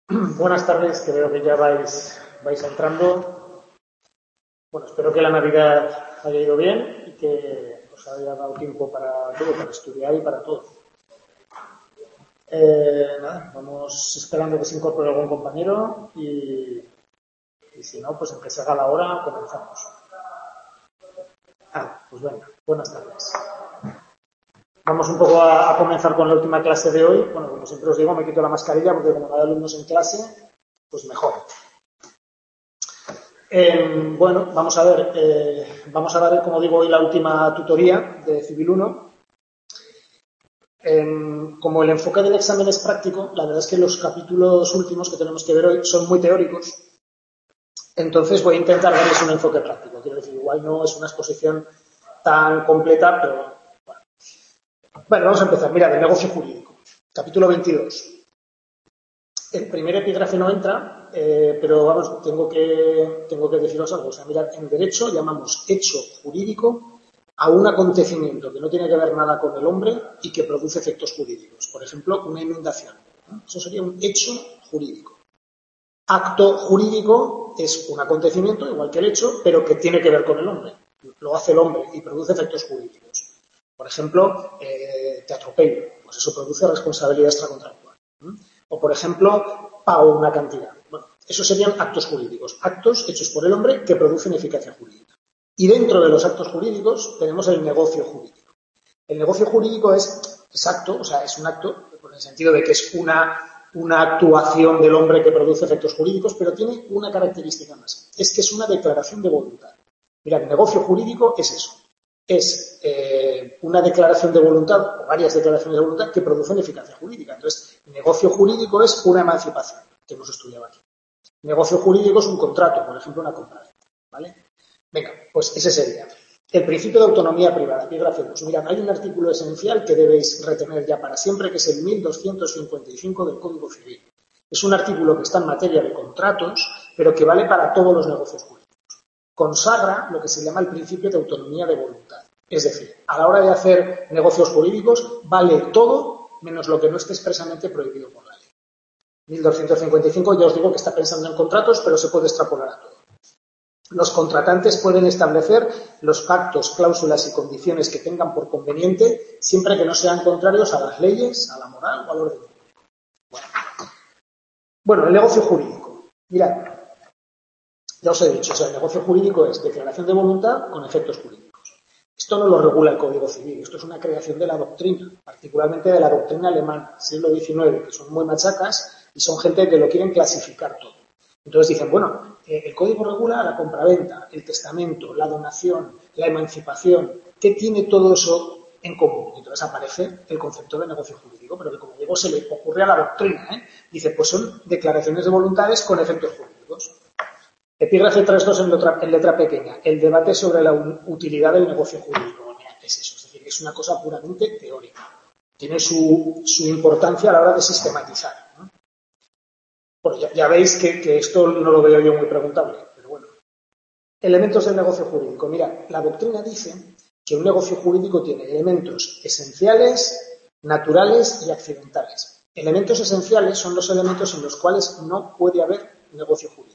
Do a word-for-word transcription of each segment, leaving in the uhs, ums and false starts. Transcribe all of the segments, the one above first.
Buenas tardes, que veo que ya vais, vais entrando. Bueno, espero que la Navidad haya ido bien y que os haya dado tiempo para todo, para estudiar y para todo. Eh, nada, vamos esperando que se incorpore algún compañero y, y si no, pues aunque se haga la hora, comenzamos. Ah, pues venga, buenas tardes. Vamos un poco a, a comenzar con la última clase de hoy. Bueno, como siempre os digo, me quito la mascarilla porque como no hay alumnos en clase, pues mejor. Eh, bueno, vamos a ver, eh, vamos a dar, como digo, hoy la última tutoría de Civil uno. Eh, como el enfoque del examen es práctico, la verdad es que los capítulos últimos que tenemos que ver hoy son muy teóricos, entonces voy a intentar darles un enfoque práctico. Quiero decir, igual no es una exposición tan completa, pero bueno. Bueno, vamos a empezar. Mira, del negocio jurídico. Capítulo veintidós. El primer epígrafe no entra, eh, pero vamos, tengo que, tengo que deciros algo. O sea, mirad, en derecho llamamos hecho jurídico a un acontecimiento que no tiene que ver nada con el hombre y que produce efectos jurídicos. Por ejemplo, una inundación, ¿no? Eso sería un hecho jurídico. Acto jurídico es un acontecimiento, igual que el hecho, pero que tiene que ver con el hombre. Lo hace el hombre y produce efectos jurídicos. Por ejemplo, eh, te atropello, pues eso produce responsabilidad extracontractual. ¿Mm? O, por ejemplo, pago una cantidad. Bueno, esos serían actos jurídicos, actos hechos por el hombre que producen eficacia jurídica. Y dentro de los actos jurídicos tenemos el negocio jurídico. El negocio jurídico es exacto, o sea, es un acto, en el sentido de que es una, una actuación del hombre que produce efectos jurídicos, pero tiene una característica más, es que es una declaración de voluntad. Mira, el negocio jurídico es eso. Es eh, una declaración de voluntad o varias declaraciones de voluntad que producen eficacia jurídica. Entonces, negocio jurídico es una emancipación, que hemos estudiado aquí. Negocio jurídico es un contrato, por ejemplo, una compra-venta, ¿vale? Venga, pues ese sería. El principio de autonomía privada, epígrafe dos. Mirad, hay un artículo esencial que debéis retener ya para siempre, que es el mil doscientos cincuenta y cinco del Código Civil. Es un artículo que está en materia de contratos, pero que vale para todos los negocios jurídicos. Consagra lo que se llama el principio de autonomía de voluntad. Es decir, a la hora de hacer negocios jurídicos vale todo menos lo que no esté expresamente prohibido por la ley. mil doscientos cincuenta y cinco ya os digo que está pensando en contratos, pero se puede extrapolar a todo. Los contratantes pueden establecer los pactos, cláusulas y condiciones que tengan por conveniente, siempre que no sean contrarios a las leyes, a la moral o al orden público. Bueno, bueno el negocio jurídico. Mirad. Ya os he dicho, o sea, el negocio jurídico es declaración de voluntad con efectos jurídicos. Esto no lo regula el Código Civil, esto es una creación de la doctrina, particularmente de la doctrina alemana, siglo diecinueve, que son muy machacas y son gente que lo quieren clasificar todo. Entonces dicen, bueno, eh, el Código regula la compraventa, el testamento, la donación, la emancipación. ¿Qué tiene todo eso en común? Y entonces aparece el concepto de negocio jurídico, pero que, como digo, se le ocurre a la doctrina, ¿eh? Dice, pues son declaraciones de voluntades con efectos jurídicos. Epígrafe tres punto dos en letra, en letra pequeña. El debate sobre la utilidad del negocio jurídico. Mira, es eso. Es decir, es una cosa puramente teórica. Tiene su, su importancia a la hora de sistematizar, ¿no? Bueno, ya, ya veis que, que esto no lo veo yo muy preguntable, pero bueno. Elementos del negocio jurídico. Mira, la doctrina dice que un negocio jurídico tiene elementos esenciales, naturales y accidentales. Elementos esenciales son los elementos en los cuales no puede haber negocio jurídico.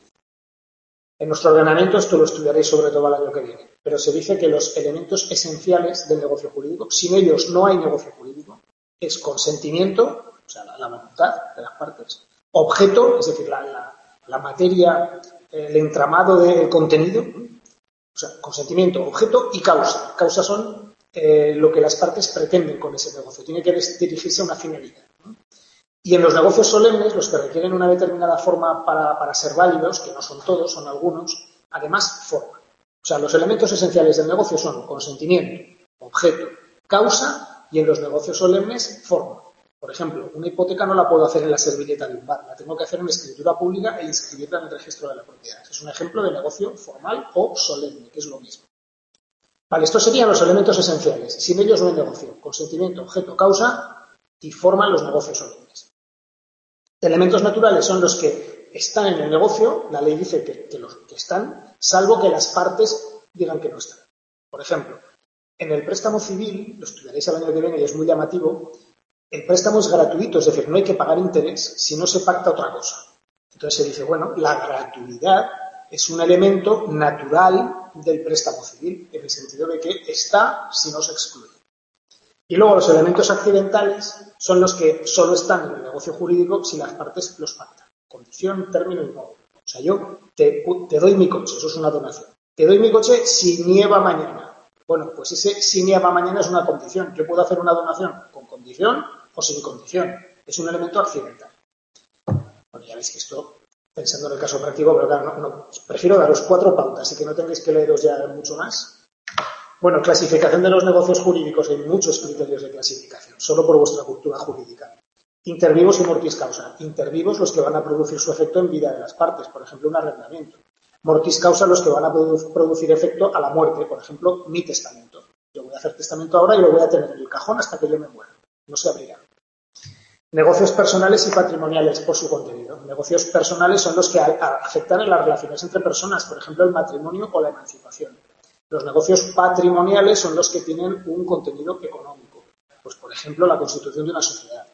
En nuestro ordenamiento esto lo estudiaréis sobre todo el año que viene, pero se dice que los elementos esenciales del negocio jurídico, sin ellos no hay negocio jurídico, es consentimiento, o sea, la, la voluntad de las partes, objeto, es decir, la, la, la materia, el entramado del contenido, o sea, consentimiento, objeto y causa. Causa son eh, lo que las partes pretenden con ese negocio, tiene que dirigirse a una finalidad, ¿no? Y en los negocios solemnes, los que requieren una determinada forma para, para ser válidos, que no son todos, son algunos, además, forma. O sea, los elementos esenciales del negocio son consentimiento, objeto, causa y en los negocios solemnes, forma. Por ejemplo, una hipoteca no la puedo hacer en la servilleta de un bar, la tengo que hacer en escritura pública e inscribirla en el registro de la propiedad. Es un ejemplo de negocio formal o solemne, que es lo mismo. Vale, estos serían los elementos esenciales. Sin ellos no hay negocio. Consentimiento, objeto, causa y forman los negocios solemnes. Elementos naturales son los que están en el negocio, la ley dice que, que los que están, salvo que las partes digan que no están. Por ejemplo, en el préstamo civil, lo estudiaréis el año que viene y es muy llamativo, el préstamo es gratuito, es decir, no hay que pagar interés si no se pacta otra cosa. Entonces se dice, bueno, la gratuidad es un elemento natural del préstamo civil, en el sentido de que está si no se excluye. Y luego los elementos accidentales son los que solo están en el negocio jurídico si las partes los pactan. Condición, término y pago. O sea, yo te, te doy mi coche, eso es una donación. Te doy mi coche si nieva mañana. Bueno, pues ese si nieva mañana es una condición. Yo puedo hacer una donación con condición o sin condición. Es un elemento accidental. Bueno, ya veis que esto, pensando en el caso práctico, pero claro, no, no, prefiero daros cuatro pautas y que no tengáis que leeros ya mucho más. Bueno, clasificación de los negocios jurídicos. Hay muchos criterios de clasificación, solo por vuestra cultura jurídica. Intervivos y mortis causa. Intervivos los que van a producir su efecto en vida de las partes, por ejemplo, un arrendamiento. Mortis causa los que van a produ- producir efecto a la muerte, por ejemplo, mi testamento. Yo voy a hacer testamento ahora y lo voy a tener en el cajón hasta que yo me muera. No se abrirá. Negocios personales y patrimoniales por su contenido. Negocios personales son los que a- a- afectan en las relaciones entre personas, por ejemplo, el matrimonio o la emancipación. Los negocios patrimoniales son los que tienen un contenido económico, pues por ejemplo, la constitución de una sociedad.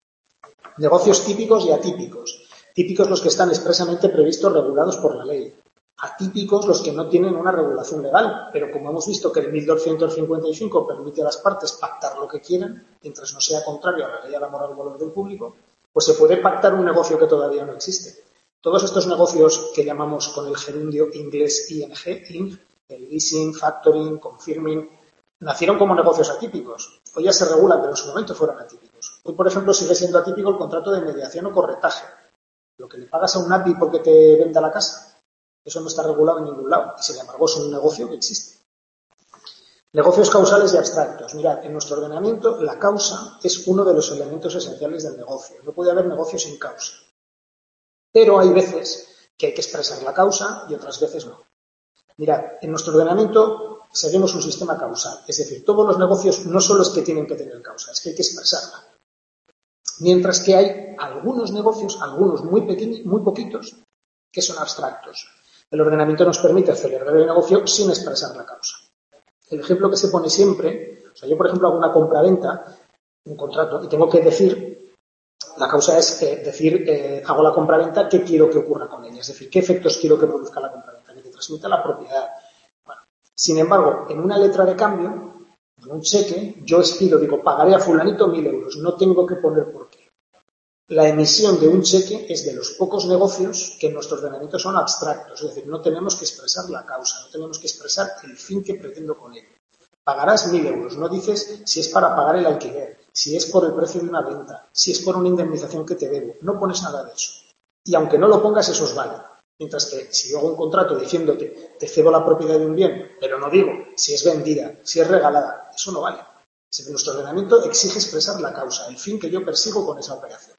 Negocios típicos y atípicos. Típicos los que están expresamente previstos, regulados por la ley. Atípicos los que no tienen una regulación legal, pero como hemos visto que el mil doscientos cincuenta y cinco permite a las partes pactar lo que quieran, mientras no sea contrario a la ley, a la moral o al orden público, pues se puede pactar un negocio que todavía no existe. Todos estos negocios que llamamos con el gerundio inglés I N G, ing, el leasing, factoring, confirming, nacieron como negocios atípicos. Hoy ya se regulan, pero en su momento fueron atípicos. Hoy, por ejemplo, sigue siendo atípico el contrato de mediación o corretaje. Lo que le pagas a un A P I porque te venda la casa, eso no está regulado en ningún lado. Y sin embargo, es un negocio que existe. Negocios causales y abstractos. Mirad, en nuestro ordenamiento, la causa es uno de los elementos esenciales del negocio. No puede haber negocio sin causa. Pero hay veces que hay que expresar la causa y otras veces no. Mirad, en nuestro ordenamiento seguimos un sistema causal. Es decir, todos los negocios no solo es que tienen que tener causa, es que hay que expresarla. Mientras que hay algunos negocios, algunos muy pequeños, muy poquitos, que son abstractos. El ordenamiento nos permite celebrar el negocio sin expresar la causa. El ejemplo que se pone siempre, o sea, yo por ejemplo hago una compraventa, un contrato, y tengo que decir, la causa es eh, decir, eh, hago la compraventa, ¿qué quiero que ocurra con ella? Es decir, ¿qué efectos quiero que produzca la compraventa? Que te transmita la propiedad. Bueno, sin embargo, en una letra de cambio, en un cheque, yo expido, digo, pagaré a fulanito mil euros, no tengo que poner por qué. La emisión de un cheque es de los pocos negocios que en nuestro ordenamiento son abstractos, es decir, no tenemos que expresar la causa, no tenemos que expresar el fin que pretendo con ello. Pagarás mil euros, no dices si es para pagar el alquiler, si es por el precio de una venta, si es por una indemnización que te debo, no pones nada de eso. Y aunque no lo pongas, eso es válido. Mientras que si yo hago un contrato diciéndote te cedo la propiedad de un bien, pero no digo si es vendida, si es regalada, eso no vale. Nuestro ordenamiento exige expresar la causa, el fin que yo persigo con esa operación.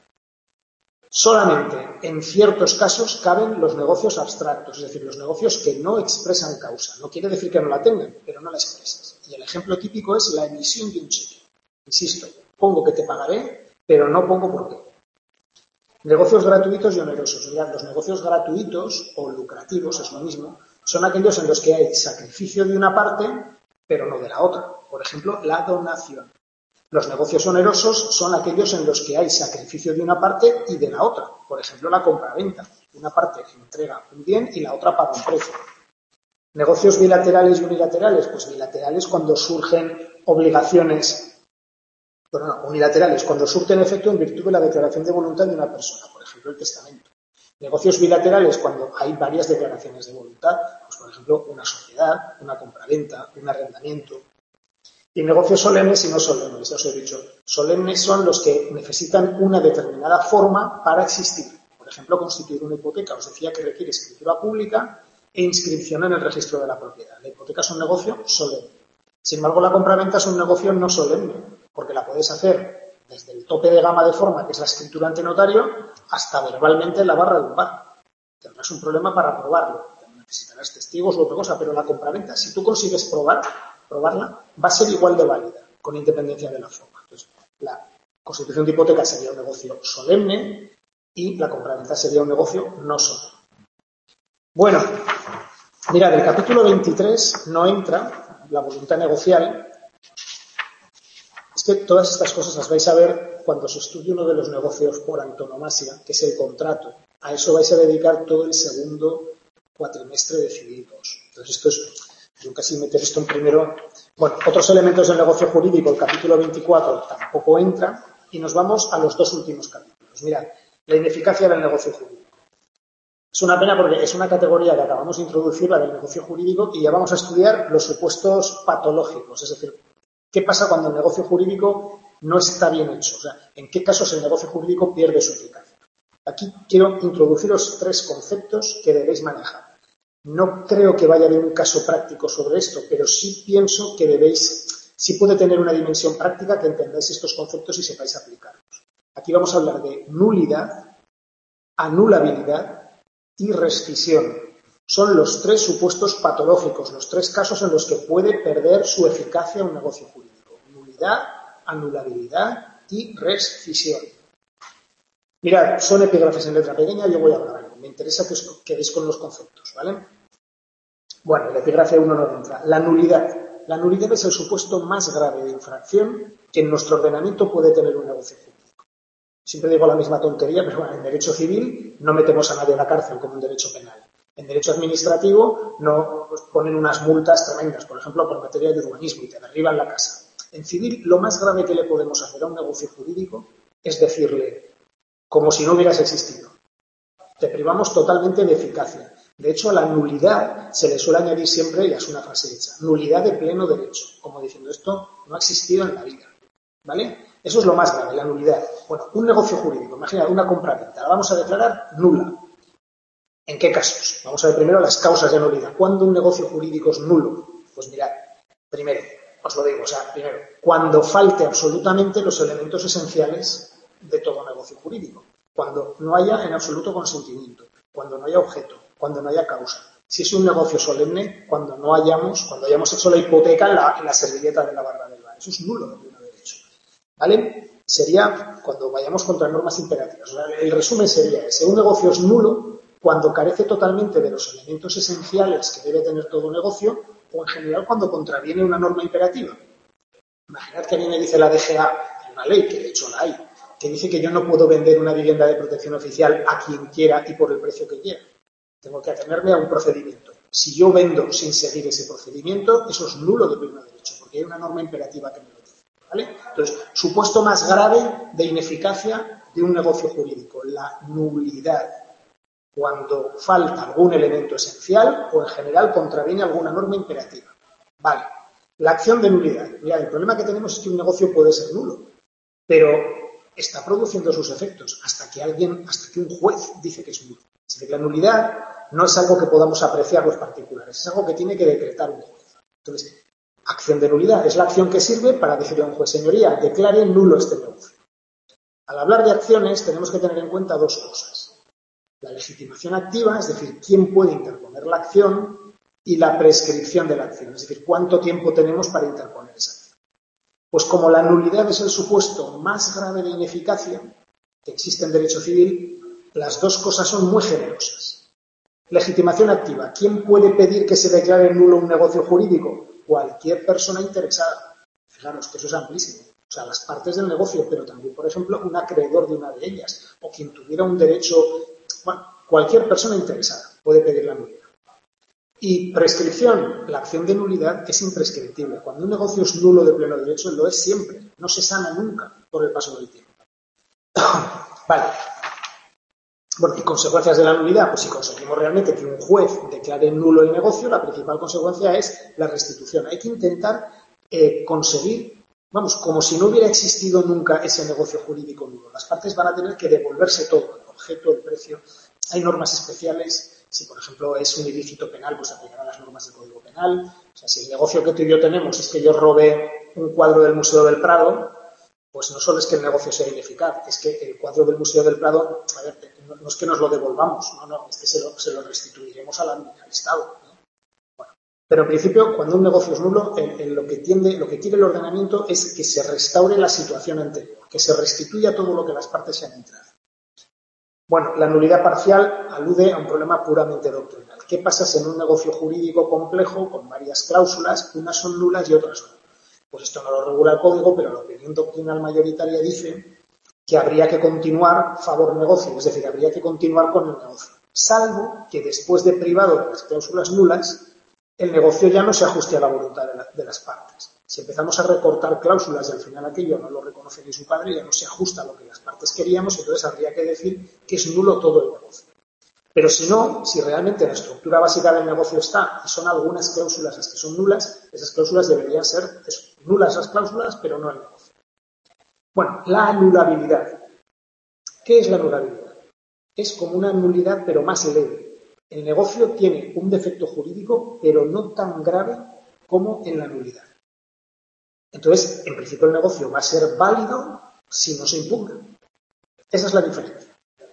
Solamente en ciertos casos caben los negocios abstractos, es decir, los negocios que no expresan causa. No quiere decir que no la tengan, pero no la expresas. Y el ejemplo típico es la emisión de un cheque. Insisto, pongo que te pagaré, pero no pongo por qué. Negocios gratuitos y onerosos. Mirad, los negocios gratuitos o lucrativos, es lo mismo, son aquellos en los que hay sacrificio de una parte, pero no de la otra. Por ejemplo, la donación. Los negocios onerosos son aquellos en los que hay sacrificio de una parte y de la otra. Por ejemplo, la compra-venta. Una parte entrega un bien y la otra paga un precio. Negocios bilaterales y unilaterales. Pues bilaterales cuando surgen obligaciones, bueno, no, unilaterales, cuando surten efecto en virtud de la declaración de voluntad de una persona. Por ejemplo, el testamento. Negocios bilaterales cuando hay varias declaraciones de voluntad. Pues, por ejemplo, una sociedad, una compra-venta, un arrendamiento. Y negocios solemnes y no solemnes, ya os he dicho. Solemnes son los que necesitan una determinada forma para existir. Por ejemplo, constituir una hipoteca. Os decía que requiere escritura pública e inscripción en el registro de la propiedad. La hipoteca es un negocio solemne. Sin embargo, la compraventa es un negocio no solemne, porque la puedes hacer desde el tope de gama de forma, que es la escritura ante notario, hasta verbalmente en la barra de un bar. Tendrás un problema para probarlo. Necesitarás testigos u otra cosa, pero la compraventa, si tú consigues probar, probarla, va a ser igual de válida, con independencia de la forma. Entonces, la constitución de hipoteca sería un negocio solemne y la compraventa sería un negocio no solemne. Bueno, mirad, el capítulo veintitrés no entra la voluntad negocial. Es que todas estas cosas las vais a ver cuando se estudie uno de los negocios por antonomasia, que es el contrato. A eso vais a dedicar todo el segundo cuatrimestre de Civil dos. Entonces, esto es, yo casi meter esto en primero. Bueno, otros elementos del negocio jurídico, el capítulo veinticuatro tampoco entra, y nos vamos a los dos últimos capítulos. Mirad, la ineficacia del negocio jurídico. Es una pena porque es una categoría que acabamos de introducir, la del negocio jurídico, y ya vamos a estudiar los supuestos patológicos, es decir, ¿qué pasa cuando el negocio jurídico no está bien hecho? O sea, ¿en qué casos el negocio jurídico pierde su eficacia? Aquí quiero introduciros tres conceptos que debéis manejar. No creo que vaya a haber un caso práctico sobre esto, pero sí pienso que debéis, sí puede tener una dimensión práctica que entendáis estos conceptos y sepáis aplicarlos. Aquí vamos a hablar de nulidad, anulabilidad y rescisión. Son los tres supuestos patológicos, los tres casos en los que puede perder su eficacia un negocio jurídico. Nulidad, anulabilidad y rescisión. Mirad, son epígrafes en letra pequeña, yo voy a hablar algo. Me interesa que os quedéis con los conceptos, ¿vale? Bueno, el epígrafe uno no entra. La nulidad. La nulidad es el supuesto más grave de infracción que en nuestro ordenamiento puede tener un negocio jurídico. Siempre digo la misma tontería, pero bueno, en derecho civil no metemos a nadie a la cárcel como en derecho penal. En derecho administrativo no pues, ponen unas multas tremendas, por ejemplo, por materia de urbanismo y te derriban la casa. En civil, lo más grave que le podemos hacer a un negocio jurídico es decirle, como si no hubieras existido. Te privamos totalmente de eficacia. De hecho, a la nulidad se le suele añadir siempre, ya es una frase hecha, nulidad de pleno derecho, como diciendo esto no ha existido en la vida. ¿Vale? Eso es lo más grave, la nulidad. Bueno, un negocio jurídico, imagina una compra-venta, la vamos a declarar nula. ¿En qué casos? Vamos a ver primero las causas de nulidad. ¿Cuándo un negocio jurídico es nulo? Pues mirad, primero, os lo digo, o sea, primero, cuando falte absolutamente los elementos esenciales de todo negocio jurídico. Cuando no haya en absoluto consentimiento, cuando no haya objeto, cuando no haya causa. Si es un negocio solemne, cuando no hayamos, cuando hayamos hecho la hipoteca en la, en la servilleta de la barra del bar. Eso es nulo de pleno derecho. ¿Vale? Sería cuando vayamos contra normas imperativas. O sea, el resumen sería ese. Un negocio es nulo cuando carece totalmente de los elementos esenciales que debe tener todo negocio o en general cuando contraviene una norma imperativa. Imaginad que a mí me dice la D G A, hay una ley, que de hecho la hay, que dice que yo no puedo vender una vivienda de protección oficial a quien quiera y por el precio que quiera. Tengo que atenerme a un procedimiento. Si yo vendo sin seguir ese procedimiento, eso es nulo de pleno derecho, porque hay una norma imperativa que me lo dice. ¿Vale? Entonces, supuesto más grave de ineficacia de un negocio jurídico, la nulidad. Cuando falta algún elemento esencial o en general contraviene alguna norma imperativa. Vale. La acción de nulidad. Mira, el problema que tenemos es que un negocio puede ser nulo, pero está produciendo sus efectos hasta que alguien, hasta que un juez dice que es nulo. Es decir, la nulidad no es algo que podamos apreciar los particulares, es algo que tiene que decretar un juez. Entonces, acción de nulidad es la acción que sirve para decirle a un juez, señoría, declare nulo este negocio. Al hablar de acciones tenemos que tener en cuenta dos cosas. La legitimación activa, es decir, quién puede interponer la acción, y la prescripción de la acción, es decir, cuánto tiempo tenemos para interponer esa acción. Pues como la nulidad es el supuesto más grave de ineficacia que existe en derecho civil, las dos cosas son muy generosas. Legitimación activa. ¿Quién puede pedir que se declare nulo un negocio jurídico? Cualquier persona interesada. Fijaros que eso es amplísimo. O sea, las partes del negocio, pero también, por ejemplo, un acreedor de una de ellas, o quien tuviera un derecho, bueno, cualquier persona interesada puede pedir la nulidad. Y prescripción, la acción de nulidad es imprescriptible. Cuando un negocio es nulo de pleno derecho, lo es siempre. No se sana nunca por el paso del tiempo. Vale. Bueno, ¿y consecuencias de la nulidad? Pues si conseguimos realmente que un juez declare nulo el negocio, la principal consecuencia es la restitución. Hay que intentar eh, conseguir, vamos, como si no hubiera existido nunca ese negocio jurídico nulo. Las partes van a tener que devolverse todo, el objeto, el precio. Hay normas especiales. Si, por ejemplo, es un ilícito penal, pues aplicarán las normas del Código Penal. O sea, si el negocio que tú y yo tenemos es que yo robé un cuadro del Museo del Prado, pues no solo es que el negocio sea ineficaz, es que el cuadro del Museo del Prado, a ver, no, no es que nos lo devolvamos, no, no, es que se lo, se lo restituiremos al, al Estado, ¿no? Bueno, pero en principio, cuando un negocio es nulo, en, en lo que tiende, lo que quiere el ordenamiento es que se restaure la situación anterior, que se restituya todo lo que las partes se han entrado. Bueno, la nulidad parcial alude a un problema puramente doctrinal. ¿Qué pasa si en un negocio jurídico complejo, con varias cláusulas, unas son nulas y otras no? Pues esto no lo regula el código, pero la opinión doctrinal mayoritaria dice que habría que continuar favor negocio, es decir, habría que continuar con el negocio, salvo que después de privado de las cláusulas nulas, el negocio ya no se ajuste a la voluntad de, la, de las partes. Si empezamos a recortar cláusulas y al final aquello no lo reconoce ni su padre, ya no se ajusta a lo que las partes queríamos, entonces habría que decir que es nulo todo el negocio. Pero si no, si realmente la estructura básica del negocio está y son algunas cláusulas las que son nulas, esas cláusulas deberían ser eso, nulas las cláusulas, pero no el negocio. Bueno, la anulabilidad. ¿Qué es la anulabilidad? Es como una nulidad, pero más leve. El negocio tiene un defecto jurídico, pero no tan grave como en la nulidad. Entonces, en principio el negocio va a ser válido si no se impugna. Esa es la diferencia.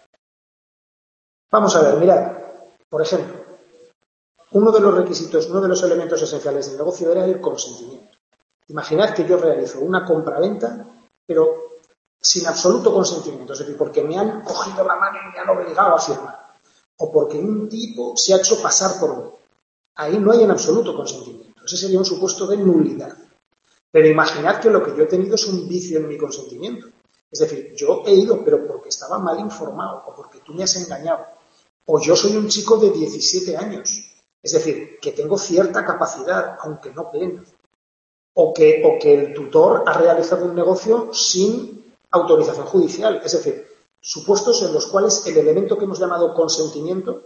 Vamos a ver, mirad, por ejemplo, uno de los requisitos, uno de los elementos esenciales del negocio era el consentimiento. Imaginad que yo realizo una compraventa, pero sin absoluto consentimiento, es decir, porque me han cogido la mano y me han obligado a firmar, o porque un tipo se ha hecho pasar por mí. Ahí no hay en absoluto consentimiento. Ese sería un supuesto de nulidad. Pero imaginad que lo que yo he tenido es un vicio en mi consentimiento. Es decir, yo he ido, pero porque estaba mal informado, o porque tú me has engañado. O yo soy un chico de diecisiete años. Es decir, que tengo cierta capacidad, aunque no plena. O que, o que el tutor ha realizado un negocio sin autorización judicial. Es decir, supuestos en los cuales el elemento que hemos llamado consentimiento,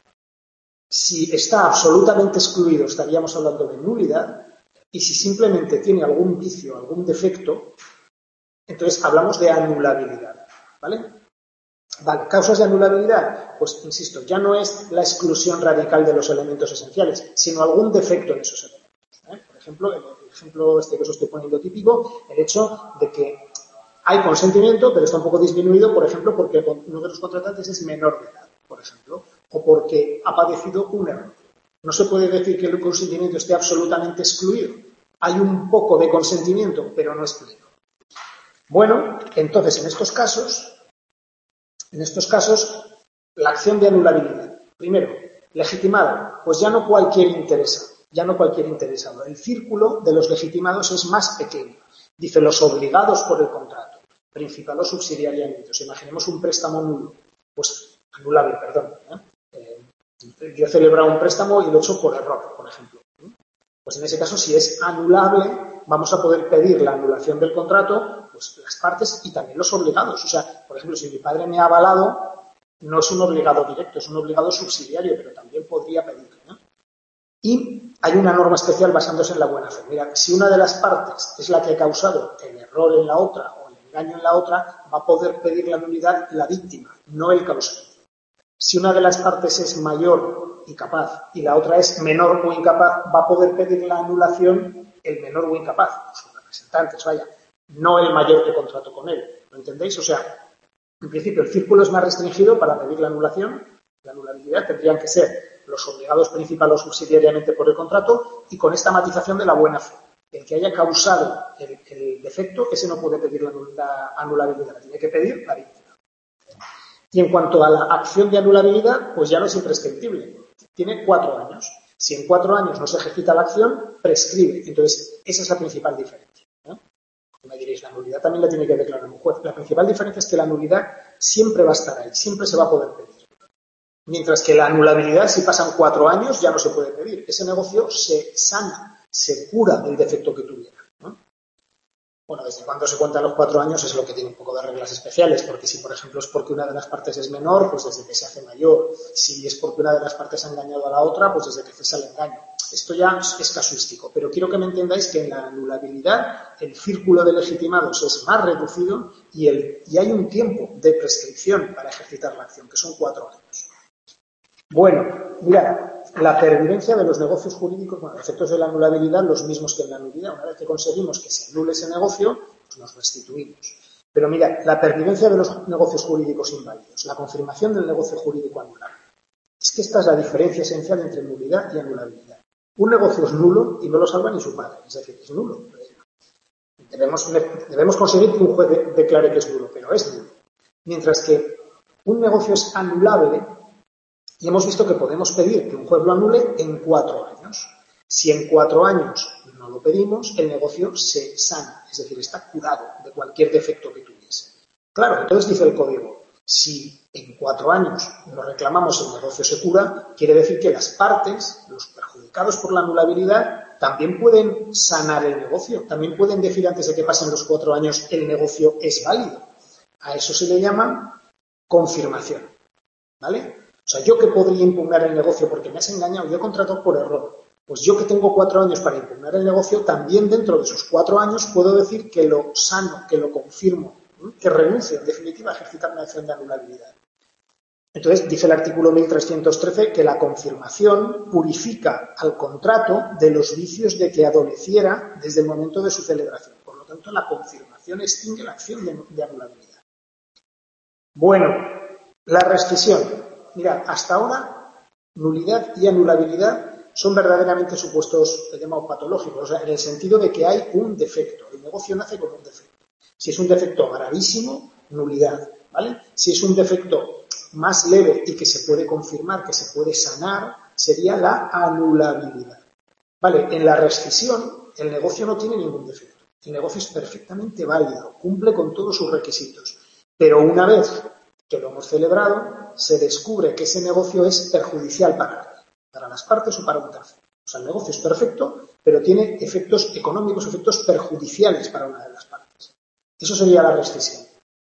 si está absolutamente excluido, estaríamos hablando de nulidad, y si simplemente tiene algún vicio, algún defecto, entonces hablamos de anulabilidad, ¿vale? Vale, causas de anulabilidad, pues insisto, ya no es la exclusión radical de los elementos esenciales, sino algún defecto en esos elementos, ¿eh? Por ejemplo, el ejemplo este que os estoy poniendo típico, el hecho de que hay consentimiento, pero está un poco disminuido, por ejemplo, porque uno de los contratantes es menor de edad, por ejemplo, o porque ha padecido un error. No se puede decir que el consentimiento esté absolutamente excluido. Hay un poco de consentimiento, pero no es pleno. Bueno, entonces, en estos casos, en estos casos, la acción de anulabilidad. Primero, legitimado, pues ya no cualquier interesa, ya no cualquier interesado. El círculo de los legitimados es más pequeño. Dice, los obligados por el contrato, principal o subsidiariamente. O sea, imaginemos un préstamo nulo, pues anulable, perdón. ¿eh? Eh, yo he celebrado un préstamo y lo he hecho por error, por ejemplo. Pues en ese caso, si es anulable, vamos a poder pedir la anulación del contrato, pues las partes y también los obligados. O sea, por ejemplo, si mi padre me ha avalado, no es un obligado directo, es un obligado subsidiario, pero también podría pedirlo, ¿no? Y hay una norma especial basándose en la buena fe. Mira, si una de las partes es la que ha causado el error en la otra o el engaño en la otra, va a poder pedir la nulidad la víctima, no el causante. Si una de las partes es mayor y capaz y la otra es menor o incapaz, va a poder pedir la anulación el menor o incapaz, sus representantes, vaya, no el mayor que contrató con él. ¿Lo entendéis? O sea, en principio el círculo es más restringido para pedir la anulación. La anulabilidad tendrían que ser los obligados principal o subsidiariamente por el contrato y con esta matización de la buena fe. El que haya causado el, el defecto, ese no puede pedir la, la anulabilidad, la tiene que pedir la víctima. Y en cuanto a la acción de anulabilidad, pues ya no es imprescriptible. Tiene cuatro años. Si en cuatro años no se ejercita la acción, prescribe. Entonces, esa es la principal diferencia, ¿no? Me diréis, la nulidad también la tiene que declarar un juez. La principal diferencia es que la nulidad siempre va a estar ahí, siempre se va a poder pedir. Mientras que la anulabilidad, si pasan cuatro años, ya no se puede pedir. Ese negocio se sana, se cura del defecto que tuviera, ¿no? Bueno, desde cuándo se cuentan los cuatro años es lo que tiene un poco de reglas especiales, porque si, por ejemplo, es porque una de las partes es menor, pues desde que se hace mayor. Si es porque una de las partes ha engañado a la otra, pues desde que cesa el engaño. Esto ya es casuístico, pero quiero que me entendáis que en la anulabilidad el círculo de legitimados es más reducido y, el, y hay un tiempo de prescripción para ejercitar la acción, que son cuatro años. Bueno, mirad, la pervivencia de los negocios jurídicos, bueno, efectos de la anulabilidad, los mismos que en la nulidad. Una vez que conseguimos que se anule ese negocio, pues nos restituimos. Pero mirad, la pervivencia de los negocios jurídicos inválidos, la confirmación del negocio jurídico anulable. Es que esta es la diferencia esencial entre nulidad y anulabilidad. Un negocio es nulo y no lo salva ni su padre, es decir, es nulo. Debemos, debemos conseguir que un juez de, declare que es nulo, pero es nulo. Mientras que un negocio es anulable, y hemos visto que podemos pedir que un juez lo anule en cuatro años. Si en cuatro años no lo pedimos, el negocio se sana, es decir, está curado de cualquier defecto que tuviese. Claro, entonces dice el código, si en cuatro años no reclamamos el negocio se cura, quiere decir que las partes, los perjudicados por la anulabilidad, también pueden sanar el negocio, también pueden decir antes de que pasen los cuatro años el negocio es válido. A eso se le llama confirmación, ¿vale? O sea, yo que podría impugnar el negocio porque me has engañado, yo he contratado por error. Pues yo que tengo cuatro años para impugnar el negocio, también dentro de esos cuatro años puedo decir que lo sano, que lo confirmo, ¿sí? Que renuncio, en definitiva, a ejercitar una acción de anulabilidad. Entonces, dice el artículo mil trescientos trece que la confirmación purifica al contrato de los vicios de que adoleciera desde el momento de su celebración. Por lo tanto, la confirmación extingue la acción de, de anulabilidad. Bueno, la rescisión. Mira, hasta ahora, nulidad y anulabilidad son verdaderamente supuestos, que llamamos patológicos, o sea, en el sentido de que hay un defecto. El negocio nace con un defecto. Si es un defecto gravísimo, nulidad, ¿vale? Si es un defecto más leve y que se puede confirmar, que se puede sanar, sería la anulabilidad. Vale, en la rescisión, el negocio no tiene ningún defecto. El negocio es perfectamente válido, cumple con todos sus requisitos. Pero una vez que lo hemos celebrado, se descubre que ese negocio es perjudicial para, para las partes o para un tercero. O sea, el negocio es perfecto, pero tiene efectos económicos, efectos perjudiciales para una de las partes. Eso sería la rescisión.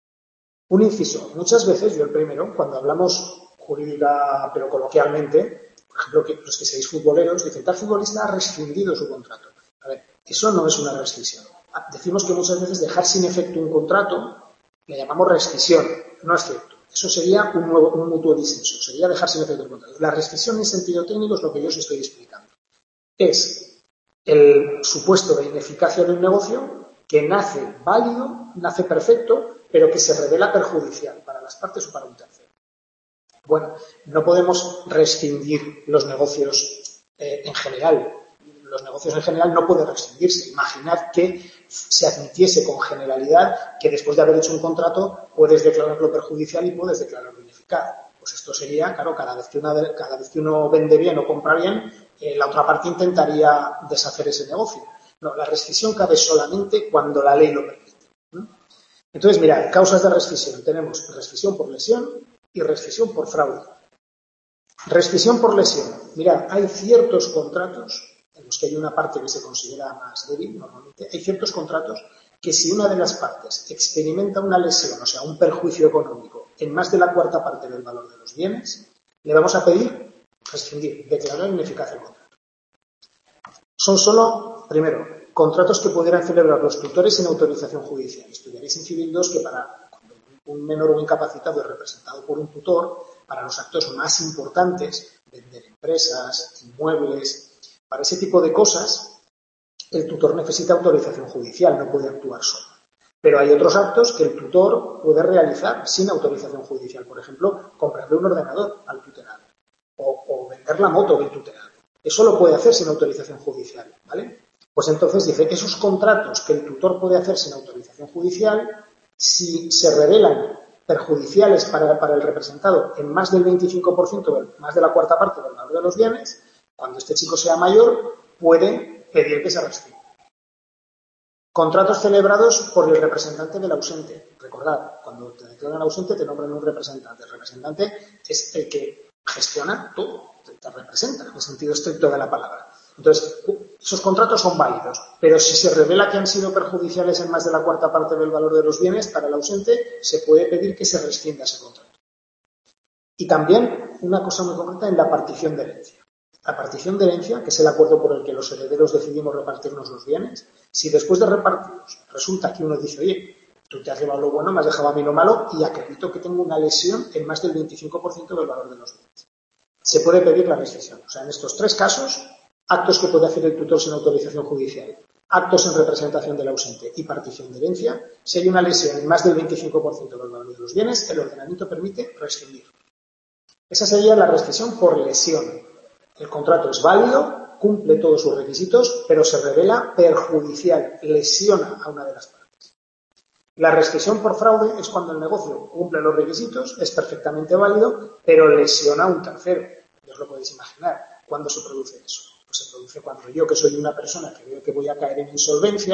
Un inciso. Muchas veces, yo el primero, cuando hablamos jurídica, pero coloquialmente, por ejemplo, que los que seáis futboleros, dicen, tal futbolista ha rescindido su contrato. A ver, eso no es una rescisión. Decimos que muchas veces dejar sin efecto un contrato le llamamos rescisión. No es cierto. Eso sería un, nuevo, un mutuo disenso. Sería dejar sin efecto el contrato. La rescisión en sentido técnico es lo que yo os estoy explicando. Es el supuesto de ineficacia de un negocio que nace válido, nace perfecto, pero que se revela perjudicial para las partes o para un tercero. Bueno, no podemos rescindir los negocios eh, en general. Los negocios en general no pueden rescindirse. Imaginad que se admitiese con generalidad que después de haber hecho un contrato puedes declararlo perjudicial y puedes declararlo ineficaz. Pues esto sería, claro, cada vez que, una, cada vez que uno vende bien o compra bien, eh, la otra parte intentaría deshacer ese negocio. No, la rescisión cabe solamente cuando la ley lo permite. Entonces, mirad, causas de rescisión. Tenemos rescisión por lesión y rescisión por fraude. Rescisión por lesión. Mirad, hay ciertos contratos en los que hay una parte que se considera más débil, normalmente. Hay ciertos contratos que si una de las partes experimenta una lesión, o sea, un perjuicio económico, en más de la cuarta parte del valor de los bienes, le vamos a pedir rescindir, declarar ineficacia el contrato. Son solo, primero, contratos que pudieran celebrar los tutores sin autorización judicial. Estudiaréis en Civil dos que para un menor o incapacitado es representado por un tutor, para los actos más importantes, vender empresas, inmuebles, para ese tipo de cosas, el tutor necesita autorización judicial, no puede actuar solo. Pero hay otros actos que el tutor puede realizar sin autorización judicial. Por ejemplo, comprarle un ordenador al tutelado o, o vender la moto del tutelado. Eso lo puede hacer sin autorización judicial, ¿vale? Pues entonces dice que esos contratos que el tutor puede hacer sin autorización judicial, si se revelan perjudiciales para, para el representado en más del veinticinco por ciento, más de la cuarta parte del valor de los bienes, cuando este chico sea mayor, puede pedir que se rescinde. Contratos celebrados por el representante del ausente. Recordad, cuando te declaran ausente te nombran un representante. El representante es el que gestiona todo, te representa, en el sentido estricto de la palabra. Entonces, esos contratos son válidos, pero si se revela que han sido perjudiciales en más de la cuarta parte del valor de los bienes, para el ausente se puede pedir que se rescinda ese contrato. Y también una cosa muy concreta en la partición de herencia. La partición de herencia, que es el acuerdo por el que los herederos decidimos repartirnos los bienes, si después de repartirlos resulta que uno dice, oye, tú te has llevado lo bueno, me has dejado a mí lo malo y acredito que tengo una lesión en más del veinticinco por ciento del valor de los bienes, se puede pedir la rescisión. O sea, en estos tres casos, actos que puede hacer el tutor sin autorización judicial, actos en representación del ausente y partición de herencia, si hay una lesión en más del veinticinco por ciento del valor de los bienes, el ordenamiento permite rescindir. Esa sería la rescisión por lesión. El contrato es válido, cumple todos sus requisitos, pero se revela perjudicial, lesiona a una de las partes. La rescisión por fraude es cuando el negocio cumple los requisitos, es perfectamente válido, pero lesiona a un tercero. Ya os lo podéis imaginar. ¿Cuándo se produce eso? Pues se produce cuando yo, que soy una persona que veo que voy a caer en insolvencia,